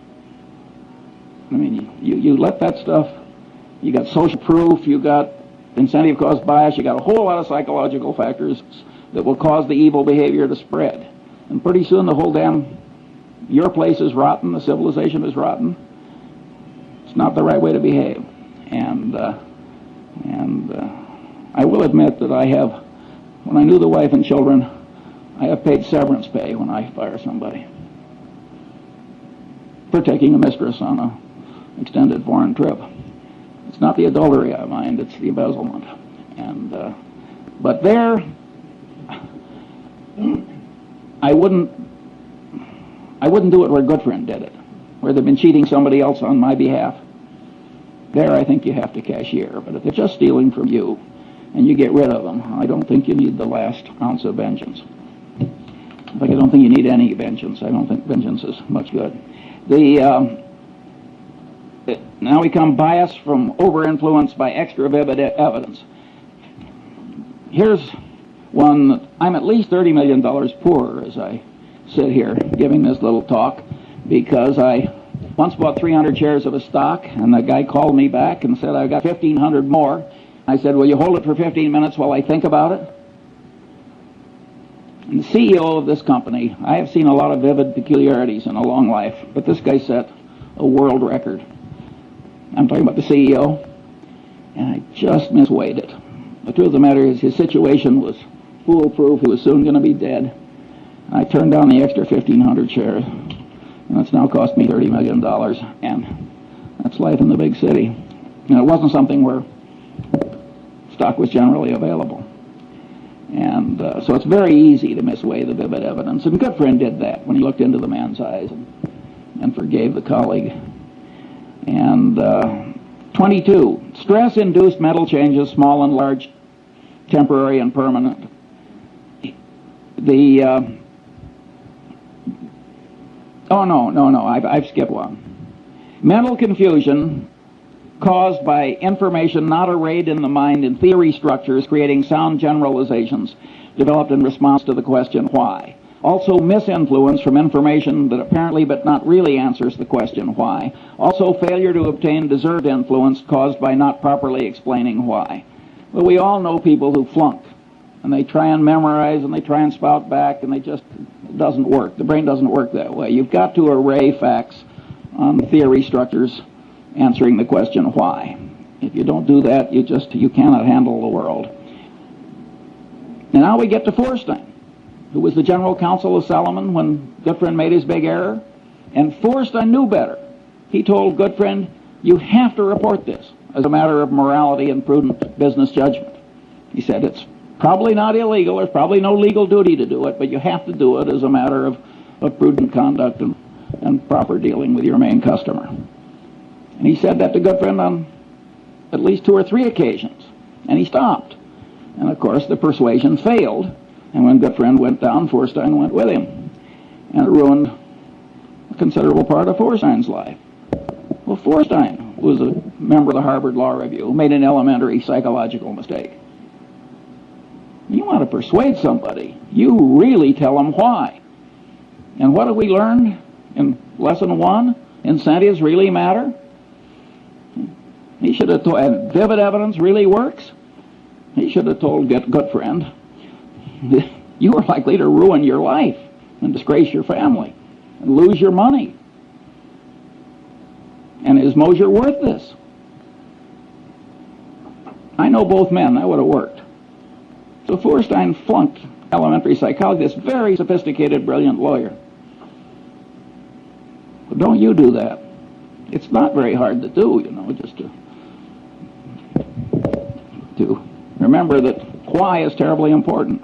I mean, you let that stuff, you got social proof, you got incentive caused bias, you got a whole lot of psychological factors that will cause the evil behavior to spread. And pretty soon the whole your place is rotten, the civilization is rotten. It's not the right way to behave. And I will admit that when I knew the wife and children, I have paid severance pay when I fire somebody for taking a mistress on an extended foreign trip. It's not the adultery I mind, it's the embezzlement. But there, I wouldn't do it where Goodfriend did it, where they've been cheating somebody else on my behalf. There, I think you have to cashier. But if they're just stealing from you and you get rid of them, I don't think you need the last ounce of vengeance. In fact, I don't think you need any vengeance. I don't think vengeance is much good. Now we come bias from over-influence by extra vivid evidence. Here's one that I'm at least $30 million poorer as I sit here giving this little talk, because I once bought 300 shares of a stock, and the guy called me back and said, "I've got 1,500 more." I said, "Will you hold it for 15 minutes while I think about it?" And the CEO of this company, I have seen a lot of vivid peculiarities in a long life, but this guy set a world record. I'm talking about the CEO, and I just misweighed it. The truth of the matter is his situation was foolproof. He was soon going to be dead. I turned down the extra 1,500 shares, and it's now cost me $30 million, and that's life in the big city. And it wasn't something where stock was generally available. And so it's very easy to misweigh the vivid evidence. And Goodfriend did that when he looked into the man's eyes and forgave the colleague. And 22, stress-induced mental changes, small and large, temporary and permanent. I've skipped one. Mental confusion caused by information not arrayed in the mind in theory structures, creating sound generalizations developed in response to the question why. Also misinfluence from information that apparently but not really answers the question why. Also failure to obtain deserved influence caused by not properly explaining why. Well, we all know people who flunk, and they try and memorize, and they try and spout back, and it doesn't work. The brain doesn't work that way. You've got to array facts on theory structures answering the question why. If you don't do that, you cannot handle the world. And now we get to Feuerstein, who was the general counsel of Salomon when Goodfriend made his big error. And Feuerstein knew better. He told Goodfriend, you have to report this as a matter of morality and prudent business judgment. He said it's probably not illegal, there's probably no legal duty to do it, but you have to do it as a matter of prudent conduct and proper dealing with your main customer. And he said that to Goodfriend on at least 2 or 3 occasions. And he stopped. And of course the persuasion failed. And when Goodfriend went down, Feuerstein went with him. And it ruined a considerable part of Feuerstein's life. Well, Feuerstein was a member of the Harvard Law Review who made an elementary psychological mistake. You want to persuade somebody, you really tell them why. And what have we learned in lesson 1? Incentives really matter. He should have told, and vivid evidence really works. He should have told Goodfriend, you are likely to ruin your life and disgrace your family and lose your money. And is Moser worth this? I know both men. That would have worked. So Feuerstein flunked elementary psychology, this very sophisticated, brilliant lawyer. But don't you do that. It's not very hard to do, just to remember that why is terribly important.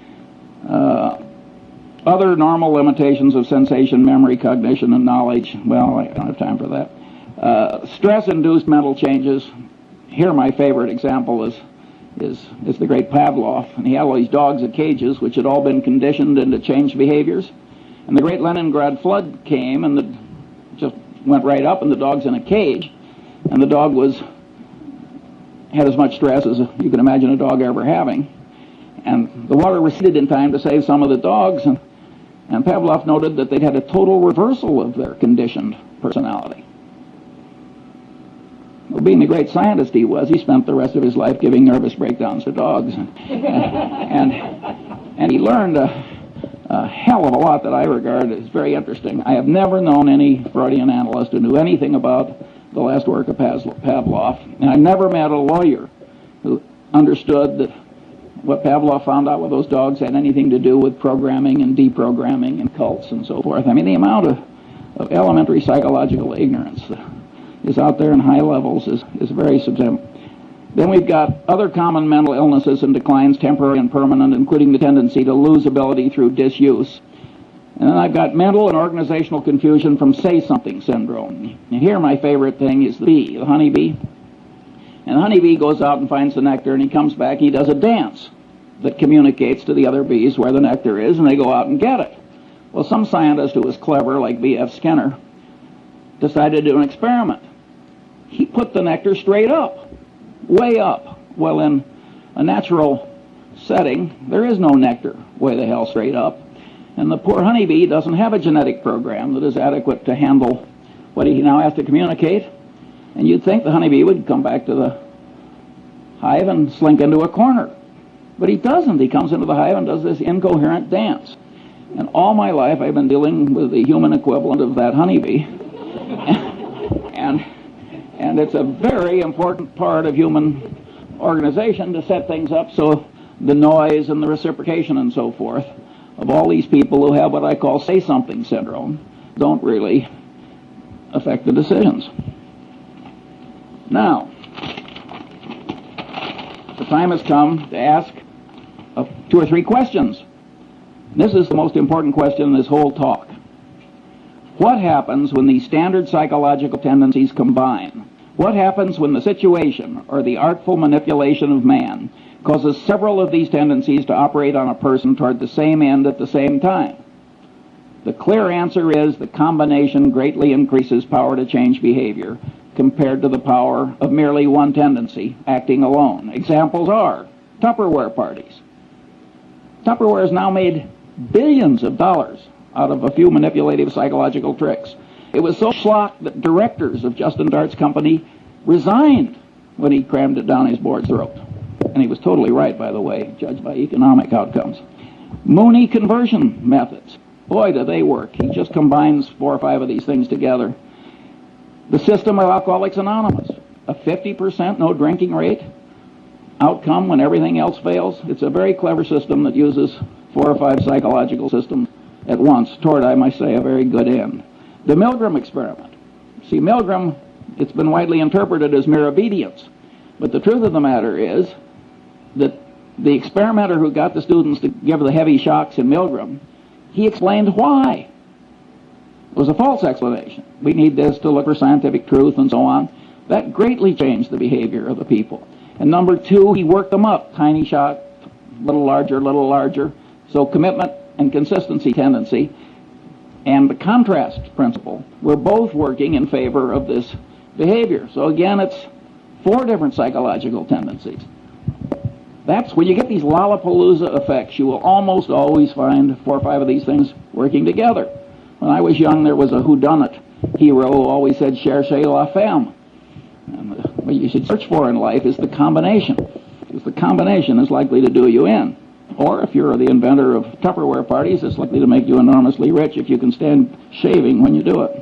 Other normal limitations of sensation, memory, cognition, and knowledge, well, I don't have time for that. Stress-induced mental changes. Here my favorite example is the great Pavlov. And he had all these dogs in cages which had all been conditioned into changed behaviors. And the great Leningrad flood came and just went right up, and the dog's in a cage. And the dog had as much stress as you can imagine a dog ever having. And the water receded in time to save some of the dogs, and Pavlov noted that they'd had a total reversal of their conditioned personality. Well, being the great scientist he was, he spent the rest of his life giving nervous breakdowns to dogs. And he learned a hell of a lot that I regard as very interesting. I have never known any Freudian analyst who knew anything about the last work of Pavlov, and I've never met a lawyer who understood that what Pavlov found out with those dogs had anything to do with programming and deprogramming and cults and so forth. I mean, the amount of elementary psychological ignorance is out there in high levels is very substantial. Then we've got other common mental illnesses and declines, temporary and permanent, including the tendency to lose ability through disuse. And then I've got mental and organizational confusion from say-something syndrome. And here my favorite thing is the honeybee. And the honeybee goes out and finds the nectar, and he comes back, he does a dance that communicates to the other bees where the nectar is, and they go out and get it. Well, some scientist who was clever, like B.F. Skinner, decided to do an experiment. He put the nectar straight up, way up. Well, in a natural setting, there is no nectar way the hell straight up. And the poor honeybee doesn't have a genetic program that is adequate to handle what he now has to communicate. And you'd think the honeybee would come back to the hive and slink into a corner. But he doesn't. He comes into the hive and does this incoherent dance. And all my life I've been dealing with the human equivalent of that honeybee. And it's a very important part of human organization to set things up so the noise and the reciprocation and so forth of all these people who have what I call say-something syndrome don't really affect the decisions. Now, the time has come to ask 2 or 3 questions. This is the most important question in this whole talk. What happens when these standard psychological tendencies combine? What happens when the situation or the artful manipulation of man causes several of these tendencies to operate on a person toward the same end at the same time? The clear answer is the combination greatly increases power to change behavior compared to the power of merely one tendency acting alone. Examples are Tupperware parties. Tupperware has now made billions of dollars out of a few manipulative psychological tricks. It was so schlock that directors of Justin Dart's company resigned when he crammed it down his board's throat. And he was totally right, by the way, judged by economic outcomes. Mooney conversion methods. Boy, do they work. He just combines 4 or 5 of these things together. The system of Alcoholics Anonymous. A 50% no drinking rate outcome when everything else fails. It's a very clever system that uses 4 or 5 psychological systems at once toward, I might say, a very good end. The Milgram experiment. See, Milgram, it's been widely interpreted as mere obedience. But the truth of the matter is that the experimenter who got the students to give the heavy shocks in Milgram, he explained why. It was a false explanation. We need this to look for scientific truth and so on. That greatly changed the behavior of the people. And number 2, he worked them up. Tiny shock, little larger, little larger. So commitment and consistency tendency and the contrast principle were both working in favor of this behavior. So again, it's 4 different psychological tendencies. That's when you get these Lollapalooza effects, you will almost always find 4 or 5 of these things working together. When I was young, there was a whodunit hero who always said, cherchez la femme. And what you should search for in life is the combination, because the combination is likely to do you in. Or if you're the inventor of Tupperware parties, it's likely to make you enormously rich if you can stand shaving when you do it.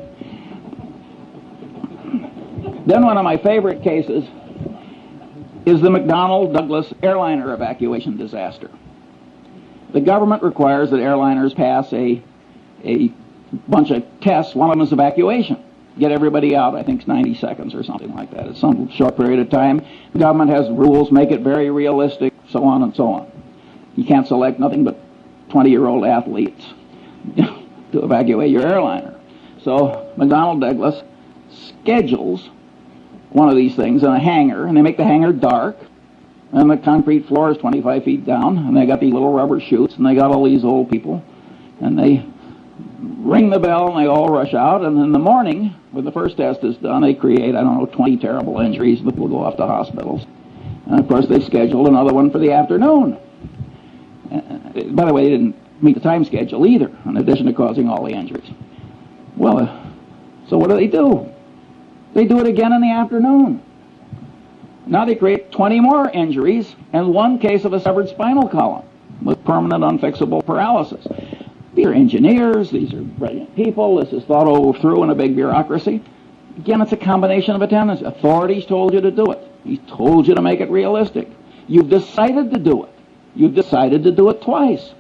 Then one of my favorite cases is the McDonnell Douglas airliner evacuation disaster. The government requires that airliners pass a bunch of tests. One of them is evacuation. Get everybody out, I think it's 90 seconds or something like that. It's some short period of time. The government has rules, make it very realistic, so on and so on. You can't select nothing but 20-year-old athletes to evacuate your airliner. So McDonnell Douglas schedules one of these things in a hangar, and they make the hangar dark, and the concrete floor is 25 feet down, and they got these little rubber chutes, and they got all these old people, and they ring the bell, and they all rush out, and in the morning, when the first test is done, they create, 20 terrible injuries that will go off to hospitals. And of course, they scheduled another one for the afternoon. By the way, they didn't meet the time schedule either, in addition to causing all the injuries. Well, so what do? They do it again in the afternoon. Now they create 20 more injuries and 1 case of a severed spinal column with permanent unfixable paralysis. These are engineers, these are brilliant people, this is thought over through in a big bureaucracy. Again, it's a combination of attendance. Authorities told you to do it. He told you to make it realistic. You've decided to do it. You've decided to do it twice.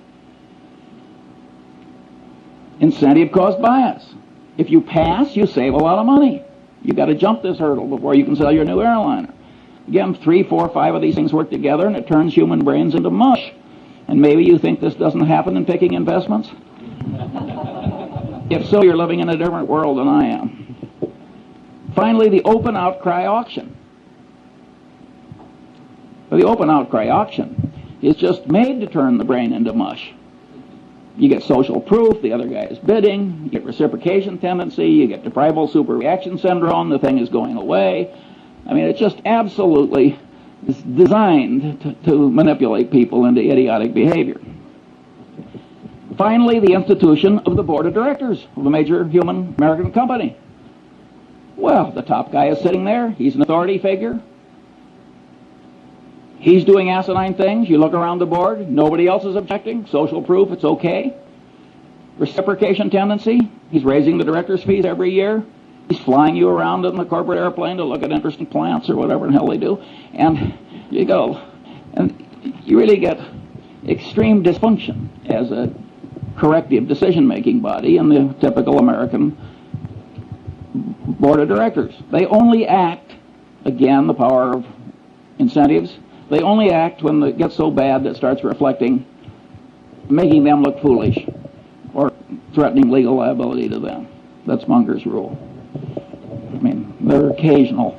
Incentive cost bias. If you pass, you save a lot of money. You've got to jump this hurdle before you can sell your new airliner. Again, 3, 4, 5 of these things work together, and it turns human brains into mush. And maybe you think this doesn't happen in picking investments? If so, you're living in a different world than I am. Finally, the open outcry auction. The open outcry auction is just made to turn the brain into mush. You get social proof, the other guy is bidding, you get reciprocation tendency, you get deprival superreaction syndrome, the thing is going away. I mean, it's just absolutely designed to manipulate people into idiotic behavior. Finally, the institution of the board of directors of a major human American company. Well, the top guy is sitting there, he's an authority figure. He's doing asinine things. You look around the board, nobody else is objecting. Social proof, it's okay. Reciprocation tendency, he's raising the director's fees every year. He's flying you around in the corporate airplane to look at interesting plants or whatever the hell they do. And you go. And you really get extreme dysfunction as a corrective decision-making body in the typical American board of directors. They only act, again, the power of incentives, they only act when it gets so bad that it starts reflecting, making them look foolish or threatening legal liability to them. That's Munger's rule. I mean, there are occasional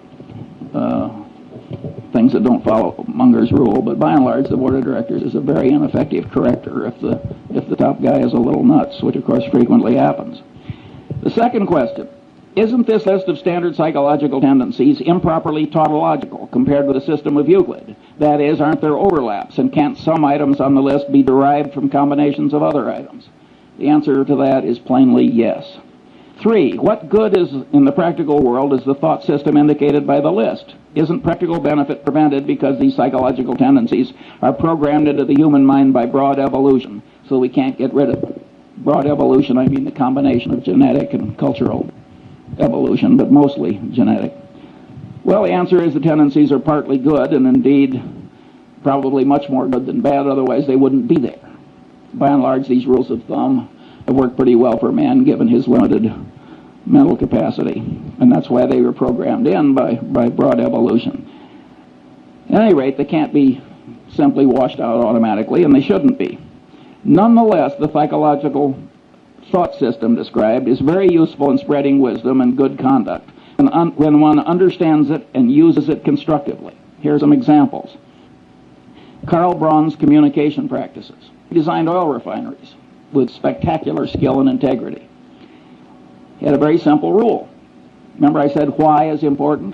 things that don't follow Munger's rule, but by and large, the board of directors is a very ineffective corrector if the top guy is a little nuts, which of course frequently happens. The second question: isn't this list of standard psychological tendencies improperly tautological compared with the system of Euclid? That is, aren't there overlaps, and can't some items on the list be derived from combinations of other items? The answer to that is plainly yes. 3. What good is in the practical world is the thought system indicated by the list? Isn't practical benefit prevented because these psychological tendencies are programmed into the human mind by broad evolution, so we can't get rid of them? Broad evolution, I mean the combination of genetic and cultural evolution, but mostly genetic. Well, the answer is the tendencies are partly good, and indeed probably much more good than bad, otherwise they wouldn't be there. By and large, these rules of thumb have worked pretty well for man given his limited mental capacity, and that's why they were programmed in by broad evolution. At any rate, they can't be simply washed out automatically, and they shouldn't be. Nonetheless, the psychological thought system described is very useful in spreading wisdom and good conduct when one understands it and uses it constructively. Here are some examples. Karl Braun's communication practices. He designed oil refineries with spectacular skill and integrity. He had a very simple rule. Remember I said why is important?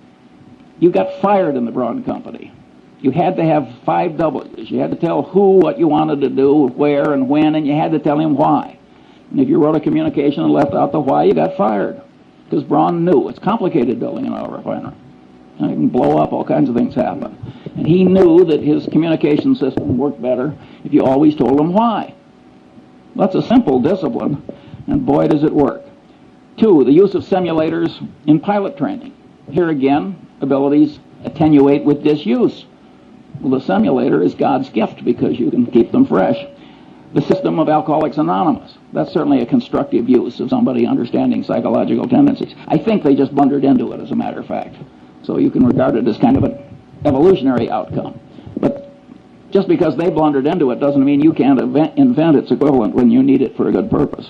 You got fired in the Braun Company. You had to have 5 W's. You had to tell who, what you wanted to do, where and when, and you had to tell him why. And if you wrote a communication and left out the why, you got fired. Because Braun knew it's complicated building an oil refinery. And it can blow up, all kinds of things happen. And he knew that his communication system worked better if you always told him why. That's a simple discipline, and boy does it work. 2, the use of simulators in pilot training. Here again, abilities attenuate with disuse. Well, the simulator is God's gift because you can keep them fresh. The system of Alcoholics Anonymous. That's certainly a constructive use of somebody understanding psychological tendencies. I think they just blundered into it, as a matter of fact. So you can regard it as kind of an evolutionary outcome. But just because they blundered into it doesn't mean you can't invent its equivalent when you need it for a good purpose.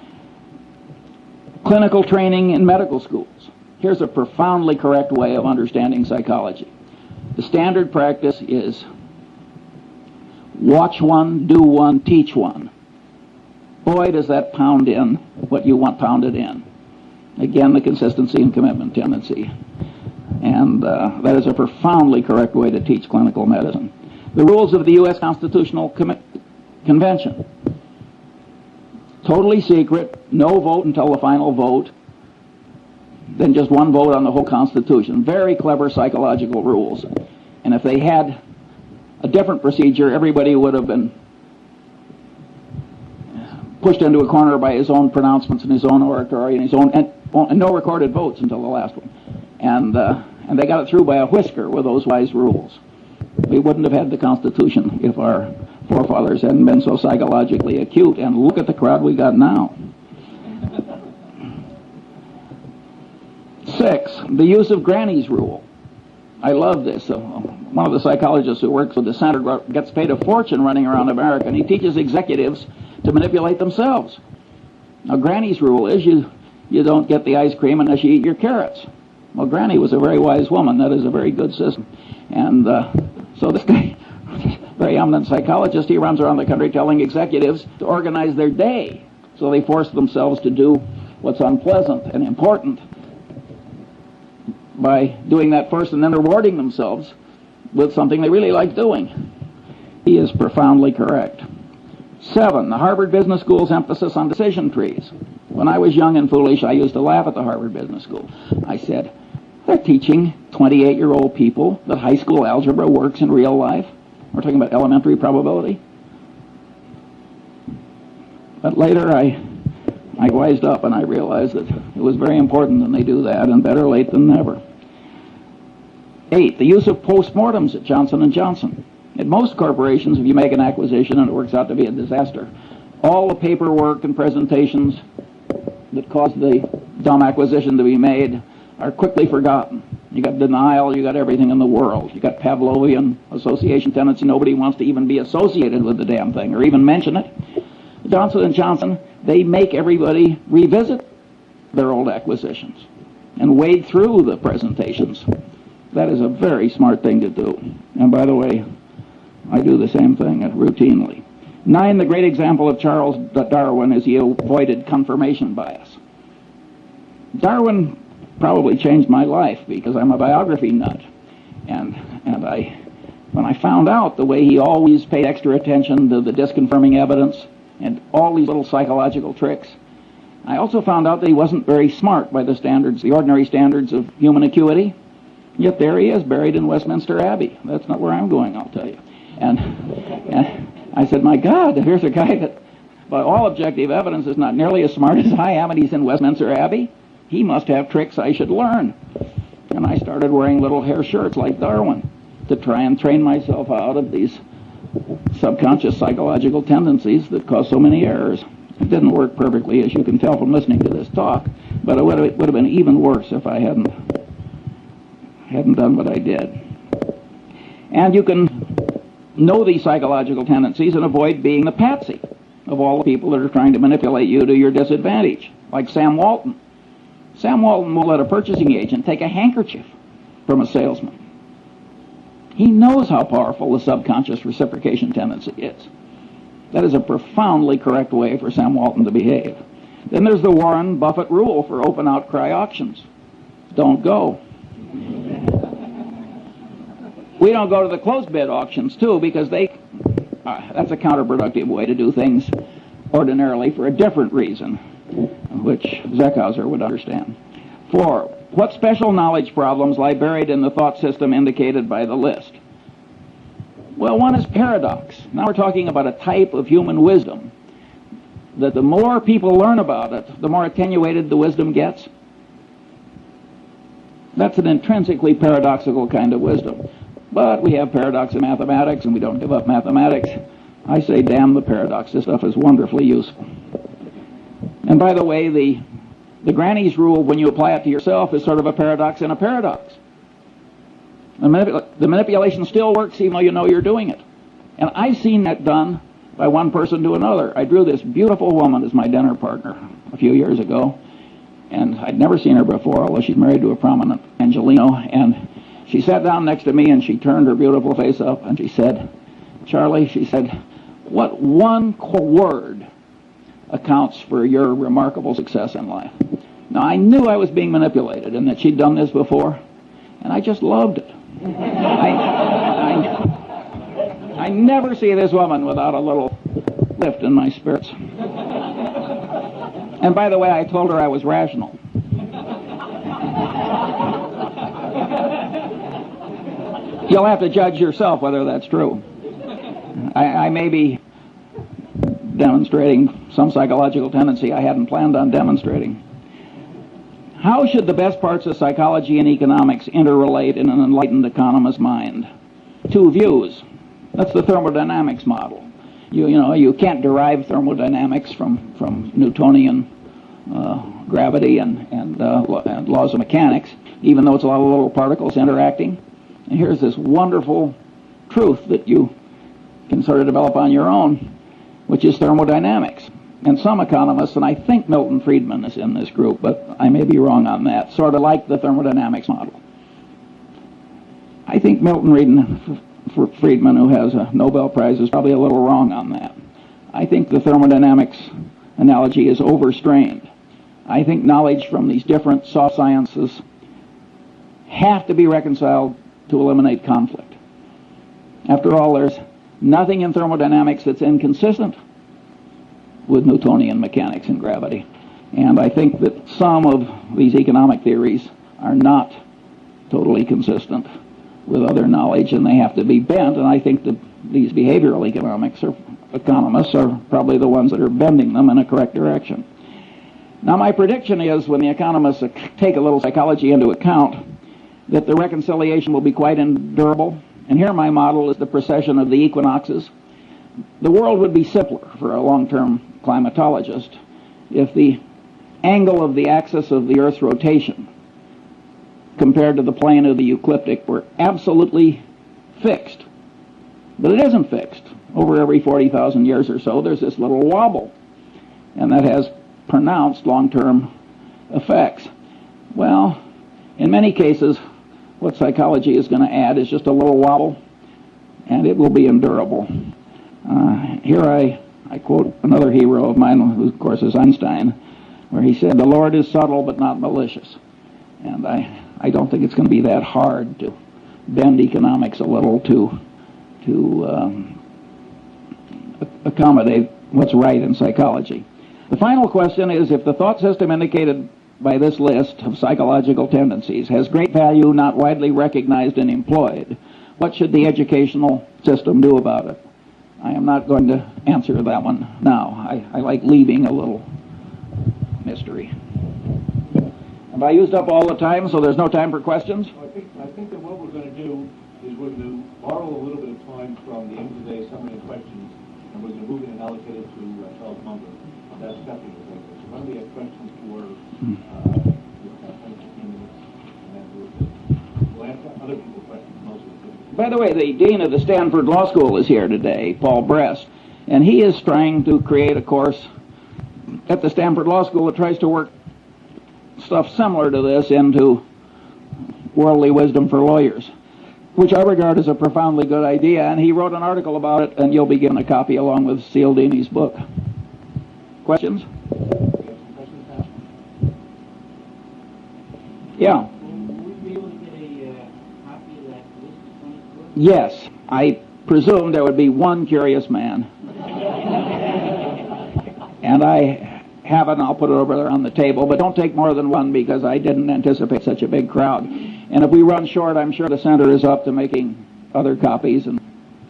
Clinical training in medical schools. Here's a profoundly correct way of understanding psychology. The standard practice is watch one, do one, teach one. Boy, does that pound in what you want pounded in. Again, the consistency and commitment tendency. And that is a profoundly correct way to teach clinical medicine. The rules of the U.S. Constitutional Convention. Totally secret, no vote until the final vote, then just one vote on the whole Constitution. Very clever psychological rules. And if they had a different procedure, everybody would have been pushed into a corner by his own pronouncements and his own oratory and his own, and no recorded votes until the last one. And they got it through by a whisker with those wise rules. We wouldn't have had the Constitution if our forefathers hadn't been so psychologically acute. And look at the crowd we got now. 6, the use of Granny's rule. I love this. One of the psychologists who works with the Center gets paid a fortune running around America, and he teaches executives to manipulate themselves. Now, Granny's rule is you don't get the ice cream unless you eat your carrots. Well, Granny was a very wise woman. That is a very good system. And so this guy, very eminent psychologist, he runs around the country telling executives to organize their day. So they force themselves to do what's unpleasant and important by doing that first and then rewarding themselves with something they really like doing. He is profoundly correct. 7, the Harvard Business School's emphasis on decision trees. When I was young and foolish, I used to laugh at the Harvard Business School. I said, they're teaching 28-year-old people that high school algebra works in real life. We're talking about elementary probability. But later I I wised up and I realized that it was very important that they do that, and better late than never. 8, the use of postmortems at Johnson & Johnson. At most corporations, if you make an acquisition and it works out to be a disaster, all the paperwork and presentations that caused the dumb acquisition to be made are quickly forgotten. You got denial, you got everything in the world. You got Pavlovian association tendency. Nobody wants to even be associated with the damn thing or even mention it. Johnson & Johnson, they make everybody revisit their old acquisitions and wade through the presentations. That is a very smart thing to do. And by the way, I do the same thing routinely. 9, the great example of Charles Darwin is he avoided confirmation bias. Darwin probably changed my life because I'm a biography nut. And when I found out the way he always paid extra attention to the disconfirming evidence and all these little psychological tricks, I also found out that he wasn't very smart by the standards, the ordinary standards of human acuity. Yet there he is, buried in Westminster Abbey. That's not where I'm going, I'll tell you. And I said, my God, here's a guy that, by all objective evidence, is not nearly as smart as I am, and he's in Westminster Abbey. He must have tricks I should learn. And I started wearing little hair shirts like Darwin to try and train myself out of these subconscious psychological tendencies that cause so many errors. It didn't work perfectly, as you can tell from listening to this talk, but it would have been even worse if I hadn't done what I did. And you can know these psychological tendencies and avoid being the patsy of all the people that are trying to manipulate you to your disadvantage, like Sam Walton. Sam Walton will let a purchasing agent take a handkerchief from a salesman. He knows how powerful the subconscious reciprocation tendency is. That is a profoundly correct way for Sam Walton to behave. Then there's the Warren Buffett rule for open outcry auctions. Don't go. We don't go to the closed bid auctions, too, because that's a counterproductive way to do things ordinarily for a different reason, which Zeckhauser would understand. 4, what special knowledge problems lie buried in the thought system indicated by the list? Well, one is paradox. Now we're talking about a type of human wisdom that the more people learn about it, the more attenuated the wisdom gets. That's an intrinsically paradoxical kind of wisdom. But we have paradox in mathematics, and we don't give up mathematics. I say, damn the paradox. This stuff is wonderfully useful. And by the way, the granny's rule, when you apply it to yourself, is sort of a paradox in a paradox. The manipulation still works even though you know you're doing it. And I've seen that done by one person to another. I drew this beautiful woman as my dinner partner a few years ago, and I'd never seen her before, although she's married to a prominent Angelino, and she sat down next to me and she turned her beautiful face up and she said, Charlie, she said, what one word accounts for your remarkable success in life? Now, I knew I was being manipulated and that she'd done this before, and I just loved it. I never see this woman without a little lift in my spirits. And by the way, I told her I was rational. You'll have to judge yourself whether that's true. I may be demonstrating some psychological tendency I hadn't planned on demonstrating. How should the best parts of psychology and economics interrelate in an enlightened economist's mind? 2 views. That's the thermodynamics model. You can't derive thermodynamics from Newtonian gravity and laws of mechanics, even though it's a lot of little particles interacting. And here's this wonderful truth that you can sort of develop on your own, which is thermodynamics. And some economists, and I think Milton Friedman is in this group, but I may be wrong on that, sort of like the thermodynamics model. I think Milton Friedman, who has a Nobel Prize, is probably a little wrong on that. I think the thermodynamics analogy is overstrained. I think knowledge from these different soft sciences have to be reconciled to eliminate conflict. After all, there's nothing in thermodynamics that's inconsistent with Newtonian mechanics and gravity. And I think that some of these economic theories are not totally consistent with other knowledge, and they have to be bent, and I think that these behavioral economics or economists are probably the ones that are bending them in a correct direction. Now, my prediction is when the economists take a little psychology into account, that the reconciliation will be quite endurable. And here my model is the precession of the equinoxes. The world would be simpler for a long-term climatologist if the angle of the axis of the Earth's rotation compared to the plane of the ecliptic were absolutely fixed. But it isn't fixed. Over every 40,000 years or so, there's this little wobble, and that has pronounced long-term effects. Well, in many cases, what psychology is going to add is just a little wobble, and it will be endurable. Here I quote another hero of mine, who of course is Einstein, where he said, "The Lord is subtle but not malicious." And I don't think it's going to be that hard to bend economics a little to accommodate what's right in psychology. The final question is, if the thought system indicated by this list of psychological tendencies has great value not widely recognized and employed, what should the educational system do about it? I am not going to answer that one now. I like leaving a little mystery. Have I used up all the time, so there's no time for questions?
I think that what we're going to do is we're going to borrow a little bit of time from the end of the day summary of questions, and we're going to move it and allocate it to Charles Munger. That's definitely the focus. So when we have questions for 10 to 15 minutes, and then we'll answer other people's questions mostly.
By the way, the dean of the Stanford Law School is here today, Paul Brest, and he is trying to create a course at the Stanford Law School that tries to work stuff similar to this into worldly wisdom for lawyers, which I regard as a profoundly good idea, and he wrote an article about it, and you'll be given a copy along with Cialdini's book. Questions? Yeah.
Will we be able to get a copy of that list of 24?
Yes. I presume there would be one curious man. And I have it, and I'll put it over there on the table, but don't take more than one because I didn't anticipate such a big crowd. And if we run short, I'm sure the center is up to making other copies. And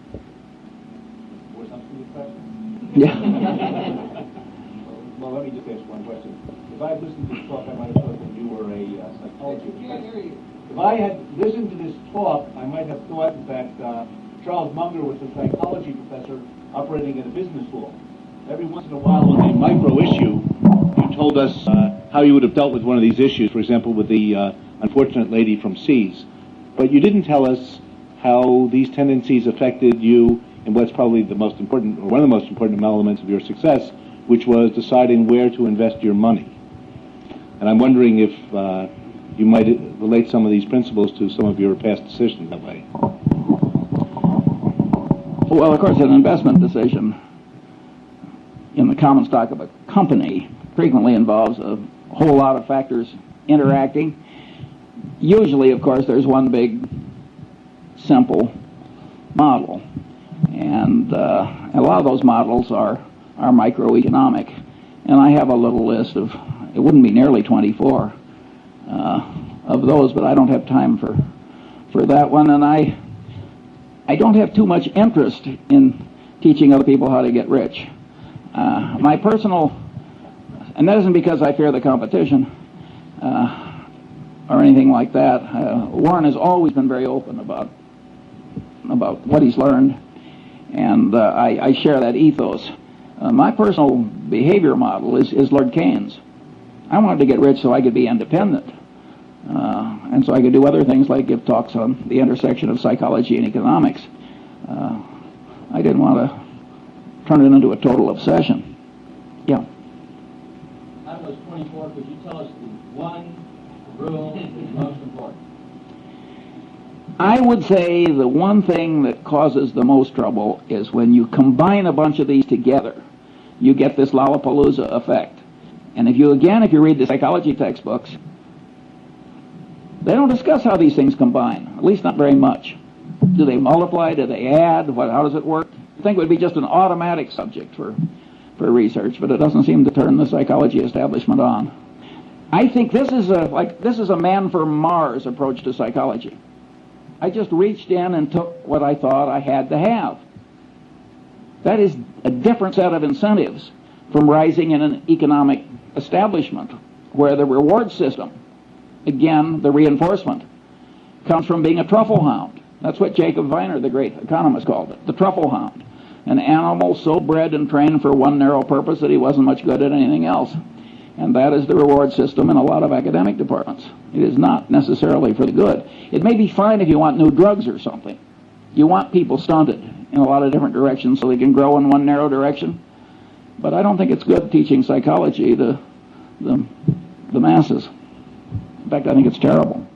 yeah.
Well, let me just ask one question. If I had listened to this talk, I might have thought that you were a psychologist. I can't hear you. If I had listened to this talk, I might have thought, in fact, Charles Munger was a psychology professor operating at a business school. Every once in a while, on a micro issue, you told us how you would have dealt with one of these issues, for example, with the unfortunate lady from Seas. But you didn't tell us how these tendencies affected you in what's probably the most important, or one of the most important elements of your success, which was deciding where to invest your money. And I'm wondering if you might relate some of these principles to some of your past decisions that way.
Well, of course, an investment decision in the common stock of a company frequently involves a whole lot of factors interacting. Usually, of course, there's one big, simple model. And a lot of those models are microeconomic. And I have a little list of, it wouldn't be nearly 24 of those, but I don't have time for that one. And I don't have too much interest in teaching other people how to get rich. My personal, and that isn't because I fear the competition or anything like that. Warren has always been very open about what he's learned, and I share that ethos. My personal behavior model is Lord Keynes. I wanted to get rich so I could be independent, and so I could do other things like give talks on the intersection of psychology and economics. I didn't want to turn it into a total obsession. Yeah.
Out of those 24, could you tell us the one rule that's most important?
I would say the one thing that causes the most trouble is when you combine a bunch of these together, you get this Lollapalooza effect. And if you read the psychology textbooks, they don't discuss how these things combine, at least not very much. Do they multiply? Do they add? How does it work? I think it would be just an automatic subject for research, but it doesn't seem to turn the psychology establishment on. I think this is a man for Mars approach to psychology. I just reached in and took what I thought I had to have. That is a different set of incentives from rising in an economic establishment where the reward system, again, the reinforcement, comes from being a truffle hound. That's what Jacob Viner, the great economist, called it, the truffle hound. An animal so bred and trained for one narrow purpose that he wasn't much good at anything else. And that is the reward system in a lot of academic departments. It is not necessarily for the good. It may be fine if you want new drugs or something. You want people stunted in a lot of different directions so they can grow in one narrow direction. But I don't think it's good teaching psychology to the masses. In fact, I think it's terrible.